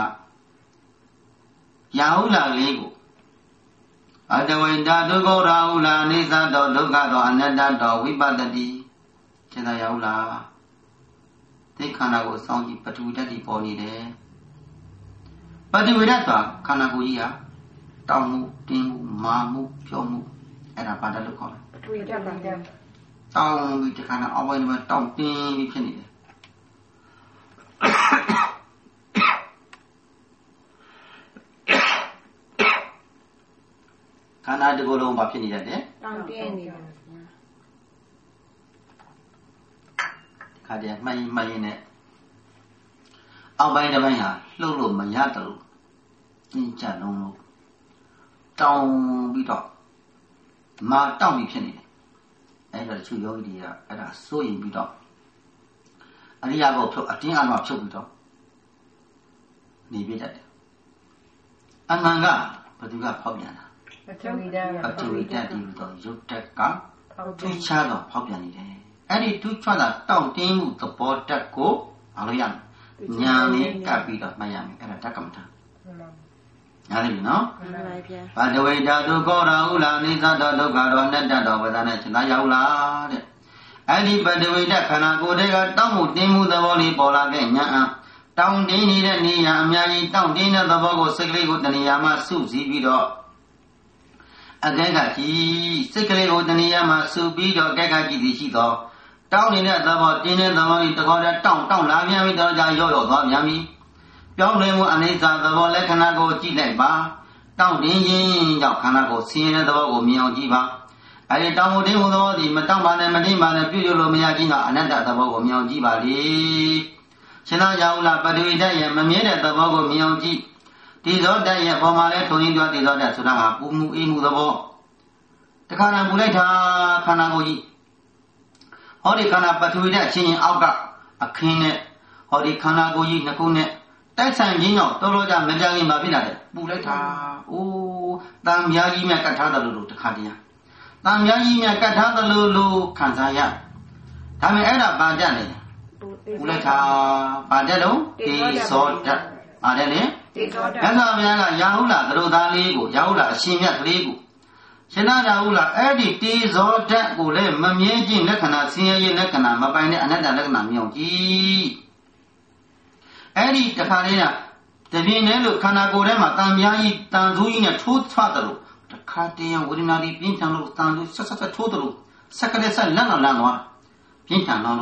ရာဟုလာလေးကိုအတဝိတာဒုက္ခရာဟုလာအိသတောဒုက္ခတောအနတ္တတောဝိပတ္တိစေတရာဟုလာသိခန္ဓာကိုစောင့်ကြည့်ပထဝီဓာတ်တွေပေါ်နေတယ်ပထဝီဓာတ်ကခန္ဓာကိုယ်ကြီးဟာတောင်းမှုတင်းမှုမာမှုဖြောမှုအဲ့ဒါဘာဓာတ်လို့ခေါ်လဲပထဝီဓာတ်ပါဗျာတောင်းပြီးဒီခန္ဓာအောက်ပိုင်းမှာတောင်းတင်းပြီးဖြစ်နေတယ်ခန္ဓာတစ်ခုလုံးဘာဖြစ်နေတတ်တယ်တောင်းတင်းနေတယ်ခါတည်းမှန်ရင်နဲ့အောက်ပိုင်းတစ်ပိုင်းဟာလှုပ်လို့မရတယ်လို့သင်ကြလုံးလို့တောင်းပြီးတော့မာတောင်းပြီးဖြစ်နေတယ်အဲ့ဒါတချို့ယောဂီတွေကအဲ့ဒါစိုးရင်ပြီးတော့အရိယာကိုဖြုတ်အတင်းအလွှာဖြုတ်ပြီးတော့နေပြတတ်တယ်အမှန်ကဘယ်သူကဖောက်ပြန်တာပထဝီဓာတ်ဒီတော့ရုပ်တက်ကထူးခြားတော့ဖောက်ပြန်နေတယ်အဲ့ဒီထူးခြားတာတောင့်တင်းမှုသဘောတက်ကိုအားလို့ရမယ်ညာလေးကပ်ပြီးတော့မှတ်ရမယ်အဲ့ဒါတက္ကမထနားလည်ပြီနော်မှန်ပါဗျာဘာတဝိတာဒုက္ခရာဟုလာအိသတောဒုက္ခရောအနတ္တတောဝေဒနာရှင်သာရောက်လာတဲ့အဲ့ဒီပတဝိတခန္ဓာကိုယ်တွေကတောင့်မှုတင်းမှုသဘောလေးပေါ်လာခဲ့ညာတောင့်တင်းနေတဲ့နေရာအများကြီးတောင့်တင်းတဲ့သဘောကိုစိတ်ကလေးကိုတဏှာမှာစုစည်းပြီးတော့အကဲကကြည့်စိတ်ကလေးကိုတဏှာမှာစုပြီးတော့အကဲကကြည့်သည်ရှိတော့တောင်းနေတဲ့သဘောတင်းတဲ့သဘောကြီးတခေါက်တည်းတောင်းလာပြန်ပြီးတော့ကြာရော့သွားပြန်ပြီပြောင်းလဲမှုအနိစ္စသဘောလက္ခဏာကိုကြည့်လိုက်ပါတောင်းတင်းခြင်းကြောင့်ခန္ဓာကိုယ်ဆင်းရဲတဲ့သဘောကိုမြင်အောင်ကြည့်ပါအဲဒီတောင်းမှုတင်းမှုသဘောဒီမတောင်းပါနဲ့မတင်းပါနဲ့ပြုရလို့မရခြင်းကအနတ္တသဘောကိုမြင်အောင်ကြည့်ပါလေရှင်သာရဟုလားပထဝီဓာတ်ရဲ့မမြဲတဲ့သဘောကိုမြင်အောင်ကြည့်ဒီသောဓာတ်ရဲ့ပေါ်မှာလဲထုံရင်းတွားဒီသောဓာတ်ဆိုတာကပူမှုအေးမှုသဘောတခါတည်းပူလိုက်တာခန္ဓာကိုယ်ကြီးဟောဒီခန္ဓာပထဝီဓာတ်ချင်းချင်းအောက်ကအခင်းနဲ့ဟောဒီခန္ဓာကိုယ်ကြီးနှစ်ခုနဲ့တိုက်ဆိုင်ခြင်းကြောင့်တော်တော်ကြမကြခင်ပါဖြစ်လာတယ်ပူလိုက်တာအိုးတန်မြားကြီးမြတ်ကတ်ထားတယ်လို့တခါတည်းတန်မြားကြီးမြတ်ကတ်ထားတယ်လို့ခံစားရဒါပေမဲ့အဲ့ဒါဘာကြလဲပူလိုက်တာဘာကြလို့တေဇောဓာတ်ပါတယ်လေတေဇောဓာတ်မြတ်စွာဘုရားကရာဟုလာသရုပ်သားလေးကိုရာဟုလာအရှင်မြတ်ကလေးကိုရှင်သာရာဟုလာအဲ့ဒီတေဇောဓာတ်ကိုလည်းမမြဲခြင်းလက္ခဏာဆင်းရဲခြင်းလက္ခဏာမပိုင်တဲ့အနတ္တလက္ခဏာမြောင်ကြည့်အဲ့ဒီတခါလေးကတပြင်းနဲ့လို့ခန္ဓာကိုယ်ထဲမှာတန်ပြားကြီးတန်သူကြီးနဲ့ထိုးချတယ်လို့တခါတည်းဝေဒနာတွေပြင်းထန်လို့တန်သူဆက်ထိုးတယ်လို့ဆက်ကလေးဆက်လန့်သွားပြင်းထန်တော့လို့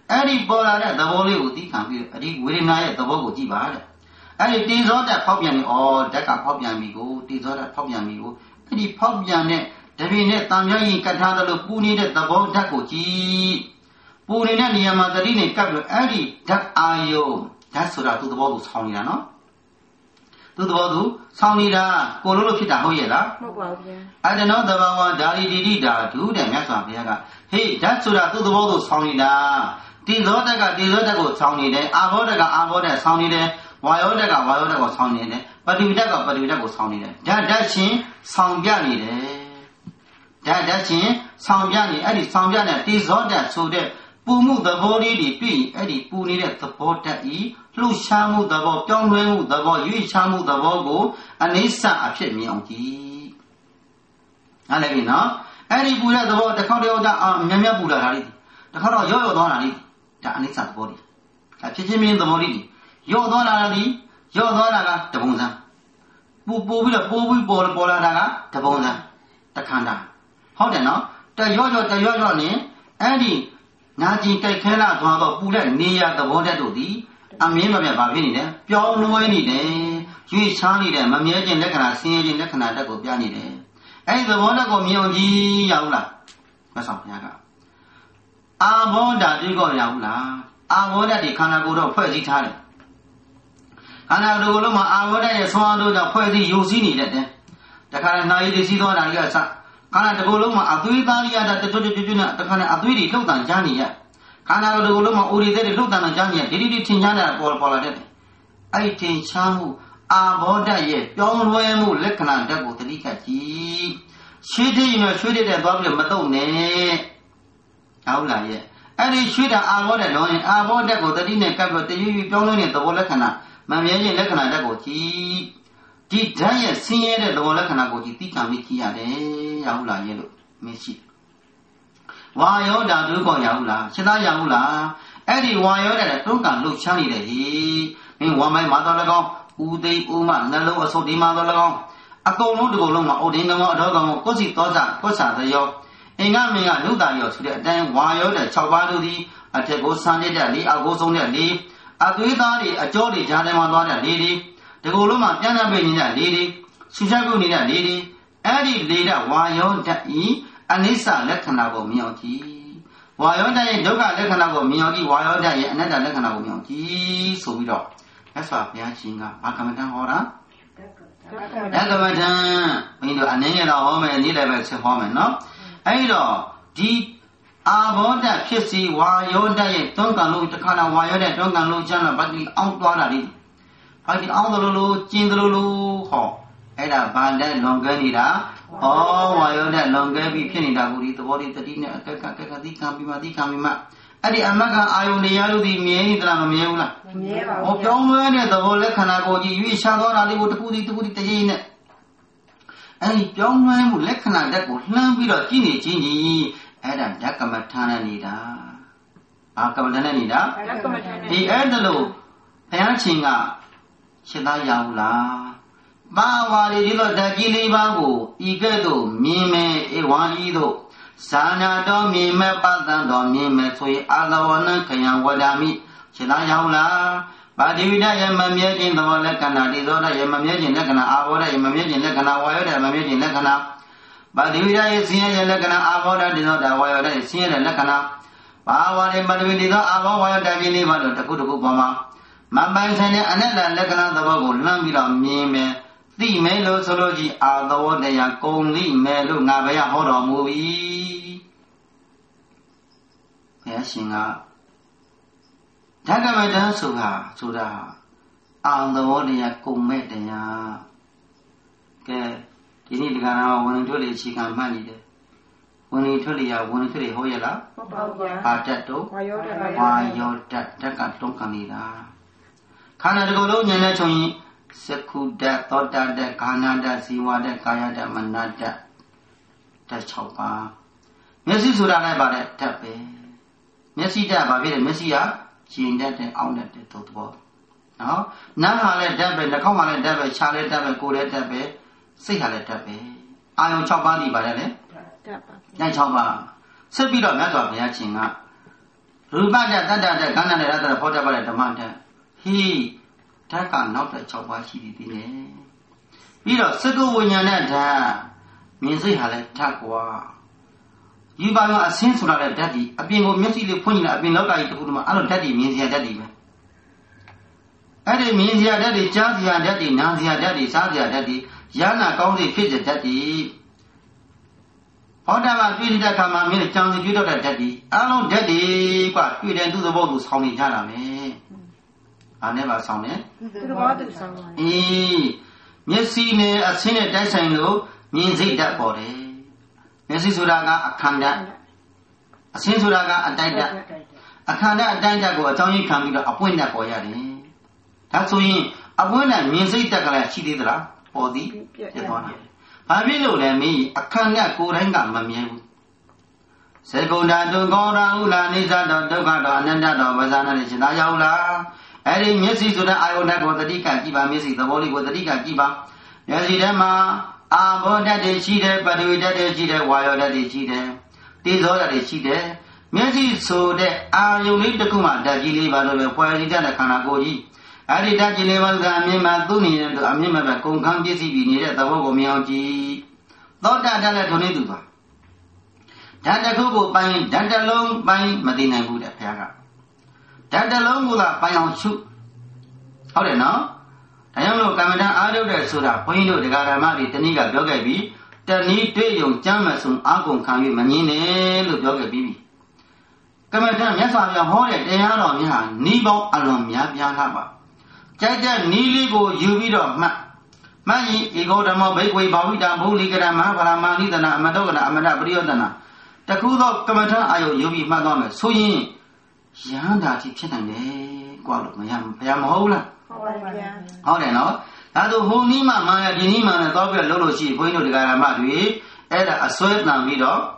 အဲ့ဒီပေါ်လာတဲ့သဘောလေးကိုသိခံပြီးအဲ့ဒီဝေဒနာရဲ့သဘောကိုကြည့်ပါတဲ့အဲ့ဒီတေဇောဓာတ်ဖောက်ပြန်နေဓာတ်ကဖောက်ပြန်ပြီကိုတေဇောဓာတ်ဖောက်ပြန်ပြီကိုအဲ့ဒီဖောက်ပြန်တဲ့တပင်နဲ့တံမြရင်ကတ်ထားတယ်လို့ပူနေတဲ့သဘောဓာတ်ကိုကြည့်ပူနေတဲ့နေရာမှာသတိနဲ့ကပ်လို့အဲ့ဒီဓာတ်အာယုဓာတ်ဆိုတာသူ့သဘောကိုဆောင်းနေတာနော်သူ့သဘောသူဆောင်းနေတာကိုလို့ဖြစ်တာဟုတ်ရဲ့လားဟုတ်ပါဘူးဗျာအဲ့ဒါတော့သဘာဝဓာရီတိတိဓာတုတဲ့မြတ်စွာဘုရားကဟေးဓာတ်ဆိုတာသူ့သဘောကိုဆောင်းနေတာတေဇောဓာတ်ကတေဇောဓာတ်ကိုဆောင်းနေတယ်အာဘောဓာတ်ကအာဘောဓာတ်ဆောင်းနေတယ်ဝါယောဓာတ်ကဝါယောဓာတ်ကိုဆောင်းနေတယ်ပတိဝိဓာတ်ကပတိဝိဓာတ်ကိုဆောင်းနေတယ်ဓာတ်ချင်းဆောင်းပြနေတယ်ဓာတ်ချင်းဆောင်းပြနေအဲ့ဒီဆောင်းပြတဲ့တေဇောဓာတ်ဆိုတဲ့ပူမှုသဘောလေးတွေပြီးအဲ့ဒီပူနေတဲ့သဘောဓာတ်ဤလှုပ်ရှားမှုသဘောပြောင်းလဲမှုသဘောရွေ့ချမှုသဘောကိုအနိစ္စအဖြစ်မြင်အောင်ကြည့်အဲ့လည်းပြီနော်အဲ့ဒီပူတဲ့သဘောတစ်ခေါက်တည်းတော့မြတ်ပူလာတာလေးတစ်ခါတော့ရော့ရော့သွားတာလေးဒါအနိစ္စသဘောလေးဒါဖြစ်ချင်းမြင်သဘောလေးရော့သွားလာတာဒီရော့သွားတာကတပုံစံပူပြီးတော့ပိုးပြီးပေါ်လာတာကတပုံစံတခန္ဓာဟုတ်တယ်နော်တရော့ရော့နေအဲ့ဒီနာကျင်ကြိုက်ခဲလာသွားတော့ပူတဲ့နေရသဘောတတ်တို့သည်အမြင်မပြတ်ဘာဖြစ်နေလဲပြောင်းလဲနေတယ်ရွေ့ချားနေတယ်မမြဲခြင်းလက္ခဏာဆင်းရဲခြင်းလက္ခဏာတက်ကိုပြနေတယ်အဲ့ဒီသဘောတတ်ကိုမြင်အောင်ကြည့်ရဘူးလားမဆောင်ဘုရားကအာဘောဓာတိကိုရဘူးလားအာဘောဓာတိခန္ဓာကိုယ်တော့ဖွဲ့စည်းထားတယ်ခန္ဓာကိုယ်လုံးမှာအာဘောဓာရဲ့ဆွမ်းအားတို့ကြောင့်ဖွဲ့စည်းယုံစည်းနေတတ်တယ်တခါနာယီသိစည်းသောဓာကြီးကစခန္ဓာတစ်ခုလုံးမှာအသွေးသားရတာတွတ်နဲ့တခါနဲ့အသွေးတွေလှုပ်တန်ကြားနေရခန္ဓာတစ်ခုလုံးမှာအိုရီသေးတွေလှုပ်တန်ကြားနေရဒီထင်ရှားနေတာပေါ်လာတတ်တယ်အဲ့ဒီထင်ရှားမှုအာဘောဓာရဲ့ပြောင်းလဲမှုလက္ခဏာဓာတ်ကိုသတိကကြည့်ရွှေထည့်ရင်ရွှေထည့်တဲ့သွားပြီးမတုံနဲ့ဟုတ်လားရဲ့အဲ့ဒီရွှေတာအာဘောဓာလုံးရင်အာဘောဓာကိုသတိနဲ့ကပ်ပြီးတရွေ့ပြောင်းလဲတဲ့သဘောလက္ခဏာမမြဲခြင်းလက္ခဏာဓာတ်ကိုကြည့်ဒီဓာတ်ရဲ့ဆင်းရဲတဲ့သဘောလက္ခဏာကိုကြည့်သိခံပြီးကြည့်ရတယ်ရဟုတ်လားရဲ့လို့မရှိဝါယောဓာတုကောရဟုတ်လားရှင်းသားရဟုတ်လားအဲ့ဒီဝါယောဓာတ်တွန်းကန်လှုပ်ရှားနေတယ်ဟိမင်းဝမ်းမိုင်းမှာတော့၎င်းဦးသိဥမနှလုံးအဆုတ်ဒီမှာတော့၎င်းအကုန်လုံးဒီကုလုံးမှာအိုဒင်းကောင်အတော်ကောင်ကိုစီသောစာကိုစာသယောအင်္ဂမင်းကလူသားရောဆိုတဲ့အတိုင်းဝါယောဓာတ်6ပါးတို့သည်အထက်ကိုဆန်းတဲ့လေးအောက်ကိုဆုံးတဲ့လေးအသွေးသားတွေအကြောတွေဂျာထဲမှာသွားတဲ့လေးတွေဒီကုလုံးမှာပြန်ပြန်ပြေးနေတဲ့လေးတွေဆူချက်ကုန်နေတဲ့လေးတွေအဲ့ဒီလေးကဝါယောဓာတ်ဤအနိစ္စလက္ခဏာကိုမြင်အောင်ကြည့်ဝါယောဓာတ်ရဲ့ဒုက္ခလက္ခဏာကိုမြင်အောင်ကြည့်ဝါယောဓာတ်ရဲ့အနတ္တလက္ခဏာကိုမြင်အောင်ကြည့်ဆိုပြီးတော့မြတ်စွာဘုရားရှင်ကဘာကမ္မဋ္ဌာန်းဟောတာဓကမ္မဋ္ဌာန်းဘင်းတို့အနေနဲ့တော့ဟောမယ်နေ့လည်းပဲဆက်ဟောမယ်နော်အဲ့တော့ဒီအာဘောဓာတ်ဖြစ်စီဝါယောဓာတ်ရဲ့တွန်းကန်လို့တခါတော့ဝါယောဓာတ်တွန်းကန်လို့ကျမ်းတော့ဗတိအောင်သွားတာလေဗတိအောင်တယ်လို့ကျင်းတယ်လို့ဟောအဲ့ဒါဘာနဲ့လွန်ကဲနေတာဩဝါယောဓာတ်လွန်ကဲပြီးဖြစ်နေတာကိုဒီသဘောလေးတတိနဲ့အကက်ကသိခံပြီးမှအဲ့ဒီအမကအာယုန်တရားတို့ဒီမြဲနေသလားမမြဲဘူးလားမမြဲပါဘူးဟောပြောင်းလဲတဲ့သဘောလက္ခဏာကိုကြည့်ရွေ့ရှားသွားတာလေးကိုတခုတည်းတကြီးနဲ့အဲ့ဒီပြောင်းလဲမှုလက္ခဏာဓာတ်ကိုလှမ်းပြီးတော့ကြည့်နေချင်းကြီးအဲ့ဒါဓကမ္မထာနဲ့နေတာဘာကမ္မထာနဲ့နေတာဓကမ္မထာနဲ့ဒီအဲ့ဒါလို့ဘုရားရှင်ကရှင်းသားရဘူးလားဘာဝါရီဒီလိုဓာတ်ကြီးလေးပါးကိုဤကဲ့သို့မြင်မဲ့ဧဝံဤသို့ဇာနာတော်မြင်မဲ့ပတ္တန်တော်မြင်မဲ့ဆိုရင်အာလဝနခယံဝဒာမိရှင်းသားရဘူးလားပါတိဝိဒရဲ့မမြဲခြင်းသဘောလက္ခဏာဒီသောဓာတ်ရဲ့မမြဲခြင်းလက္ခဏာအာဘောဓာတ်ရဲ့မမြဲခြင်းလက္ခဏာဝါယောဓာတ်ရဲ့မမြဲခြင်းလက္ခဏာပါတိဝိဒရဲ့ဆင်းရဲခြင်းလက္ခဏာအာဘောဓာတ်ဒီသောဓာတ်ဝါယောဓာတ်ရဲ့ဆင်းရဲတဲ့လက္ခဏာဘာဝရေပတဝိဒီသောအာဘောဝါယောဓာတ်ကြီးလေးပါလို့တစ်ခုပေါ်မှာမပိုင်ဆိုင်တဲ့အနတ္တလက္ခဏာသဘောကိုလှမ်းပြီးတော့မြင်မယ်သိမယ်လို့ဆိုလို့ကြီးအာသဝတရားကုံသိမယ်လို့ငါဘုရားဟောတော်မူပြီဘုရားရှင်ကဓကမဋ္ဌာန်းဆိုတာအာသဝတရားကုံမဲ့တရားကဲဒီနေ့ဒီကရာဝင်ထွက်လေအခြေခံမှတ်နေတယ်ဝင်ထွက်လေဟောရလားဟုတ်ပါဘူးဗျာအာတတ်တော့ဝါယောတတ်ဓကတုံးခံနေတာခန္ဓာတစ်ခုလုံးဉာဏ်နဲ့ခြုံရင်စကုတ္တသောတတ္တခန္ဓာတ္တဇီဝတ္တကာယတ္တမနတ္တဓာတ်6ပါးမျက်စိဆိုတာလည်းပါတဲ့ဓာတ်ပဲမျက်စိဓာတ်ဘာဖြစ်လဲမျက်စိကကျင်တတ်တဲ့အောင့်တတ်တဲ့သဘောနော်နားဟာလည်းဓာတ်ပဲနှာခေါင်းဟာလည်းဓာတ်ပဲခြားလည်းဓာတ်ပဲကိုယ်လည်းဓာတ်ပဲစိတ်ဟာလည်းဓာတ်ပဲအာယုံ6ပါးဒီပါတယ်လေဓာတ်ပါဓာတ်6ပါးဆက်ပြီးတော့မြတ်စွာဘုရားရှင်က Rupa da tata da gana da rata pota pada damanta. Hi taka not a chopper she did in. Biro Sego Winyana means hale takwa. You buy a sense of a daddy, a being of mentally pointing up in Loka to Uduma, I don't daddy means your daddy. Daddy means your daddy, Jazia daddy, Nazia daddy, Sazia daddy, Yana Gaudi Fidget daddy. Whatever feel that come a minute chance you don't daddy. I don't daddy, but we then do the world with how many Jana me. I never saw it. To the water someone. Eh, Messine, a sinner dancing low means it that body. Messi Suraga, a kanda. A sin Suraga, a dida. A kanda, a dida go, a Tony can be a point that boy. That's why a woman means it that she did that for the one. I will let me a kanda go and got my meal. Segunda to go down, Nisa, Dogada, and Nanda, Vazana, Chinayola. Adding Messi to the Iona go the Dika Kiba, Messi, the body with the Dika Kiba. Yazidema, ah, that is cheated, but we that is cheated, while that is cheated. This all that is cheated. Messi so that you need the Kuma, that you live out of the quality that Kanagoji. I did that you live out of Amima Duni and Amima Kunkan Jesse near the Wogomioji. Thought that Tonituba. That the Gogo buying, that alone buying Medina Buddha Pera. That alone will buy on shoot. How do you know? I am no coming out of the soda, point to the Garamari, Taniga Dogabi, the need to young Jamasum Agum can be Manine, look Dogabi. Come at them, yes, I am horrid, they are on ya, Nibo alone, Yabianaba. Jaja, nearly go, you be of Magi, he go the more big way, Bawida, Buligama, Paramani, than Amadogana, Amadabriodana. The Kudo, Commander, I you be Madonna, so ye. Yanda, Chitane, Guadam, Yamola. How they know? That the whole Nima, Maya, Dinima, and Dogger Lolo, she point to the Garamadi, add a sweat now, Vido.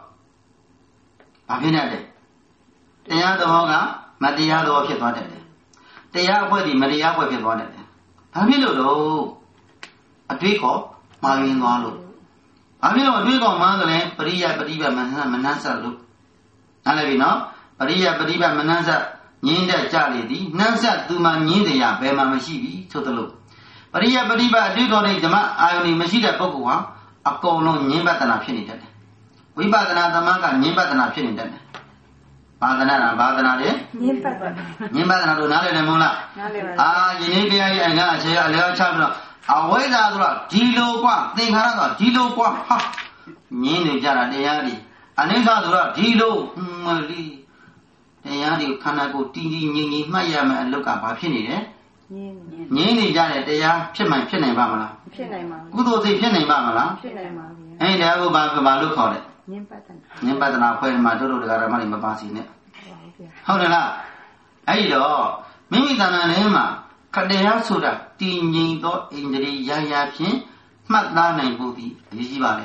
Papinade. They are the Hoga, Madiado of Kitwated. They are where the Maria was wanted. Pamilo, a tweako, Marvin Wallo. Pamilo, a tweako, Mandolin, Paria, Padiba, Manasa look. Alavino, Paria, Padiba, Manasa. Ninda Charlie, Nansa, Duma, Ninda, Bema Mashibi, Totalo. Paria, Padiba, Dugori, Dama, Ioni, Mashida Pokua, a colo, Nimbatana Pinitan. We batana the Maka, Nimbatana Pinitan. Badana, Badana, Nimbatana, Nala, Mola. Ah, Yenibia, and I say, a little chapter. Away that, Gilo Qua, think another, Gilo Qua, Ninda Jara, the Yadi. And in that, Gilo, Mali. They cannot go teeny, Mayam and look up a penny, eh? Nini Janet, they are Pima Penny Bamala. Good old Penny Bamala. And I will back about look on it. Nimbatan, when my daughter got a money in Babasi. How the la? Aido, Mimidana Nema, Kadea Suda, teeny dot injury, Yaya Pin, Matlan and Booty, Yizibale.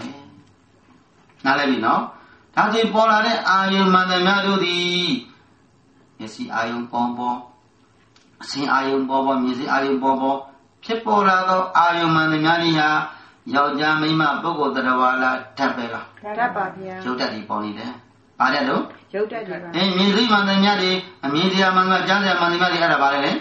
Now let me know. That's it, Paula, are you Mother Melody? Yes, I am Bobo. See, I am Bobo, Missy, I am Bobo. Chipola, I am Manania, Yaujamima, Bogo, the Rawala, Tabella. Jodati Pony there. I don't know. And Missy Mananiadi, and Media Manga Jana Manimari Arabale.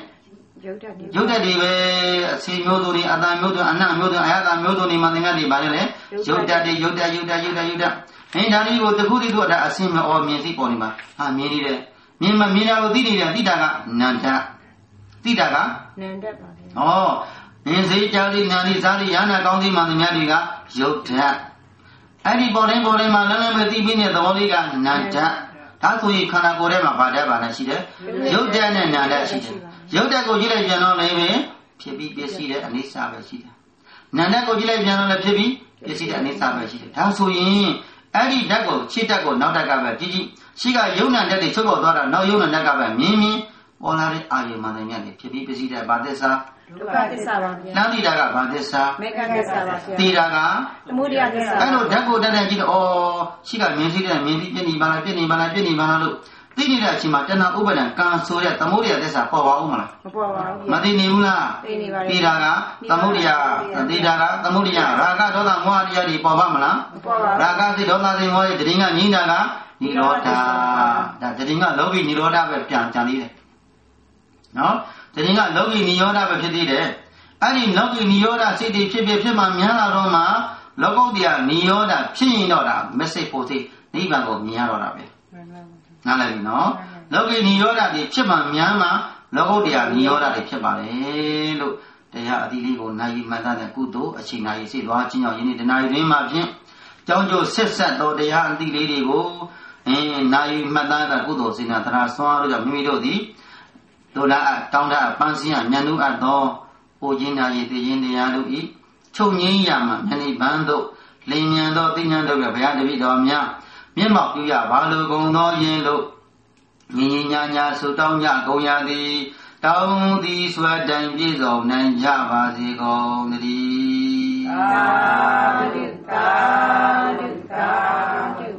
Jodati, see Muduni, Adam Mudu, Anna Mudu, Ayada Muduni Manimari Bale. Jodati, Yuda. And I go the goody to the Asima or Missy Ponima. I mean it. Mima Mina Didaga, Nanta. Didaga? Oh, Missy Jali Nani Zali Yana County Manimariga, Jota. Anybody, Malana, the Bini, the Oliga, Nanta. That's why you cannot go there, Padaba, Shida. Jota and Nada Shida. Jota Gojila General Name, Pibi, Besida, and Lisa Bashida. Nana Gojila General Pibi, Besida, and Lisa Bashida. That's why. Adi Dago, Chitago, Notagaba, Gigi, Shiga Yuna, that is Chogo, no Yuna Nagaba, Mimi, Olari, Ayu Manamani, Pipi, Badesa, Nandi Daga, Badesa, Tiraga, I know Dago, that I or Shiga, Mimi, Penny, Banalu. Tinida Chimatana Uban, Kansuria, Tamuria, Desa, Pova Madini Mula, Tiraga, Tamuria, Tamuria, Raga, Dona Moria di Povamala, Raga di Dona di Moya, Dringa, Ninaga, နိရောဓဒါတရင်ကလောကီနိရောဓပဲပြန်ကြံသေးတယ်နော်တရင်ကလောကီနိရောဓပဲဖြစ်သေးတယ်အဲ့ဒီလောကီနိရောဓစိတ်တွေဖြစ်မှများလာတော့မှလောကုတ္တရာနိရောဓဖြစ်ရင်တော့ဒါ message ပို့သိနိဗ္ဗာန်ကိုမြင်ရတော့တာပဲနားလည်ပြီနော်လောကီနိရောဓတွေဖြစ်မှများမှလောကုတ္တရာနိရောဓတွေဖြစ်ပါတယ်လို့တရားအတိလေးကိုနိုင်မှတ်တဲ့ကုသိုလ်အချိန်နိုင်စိတ်သွားချင်းအောင်ယနေ့တနာရီတွင်မှဖြင့်ကြောင်းကျိုးဆက်ဆက်သောတရားအတိလေးတွေကိုနိုင်မှတ်တဲ့ကုသိုလ်စေနာသရဆွမ်းအားတို့ကြောင့်မိမိတို့သည်ဒုလာတောင်းတပန်းစည်းရဉာဏ်တို့အပ်သောအိုခြင်းနာရည်သိခြင်းတရားတို့ဤချုပ်ငြိမ်းရမှမြဏိဘန်းတို့လင်မြန်သောသိဉာဏ်တို့ရဲ့ဘုရားတပည့်တော်များမျက်မှောက်ပြုရပါလိုကုန်သောယင်လို့ညီညာဆုတောင်းကြကုန်ရသည်တောင်းသည်ဆွတ်တိုင်ပြည့်စုံနိုင်ကြပါစေကုန်သတည်းသာဓုသာဓုသာဓု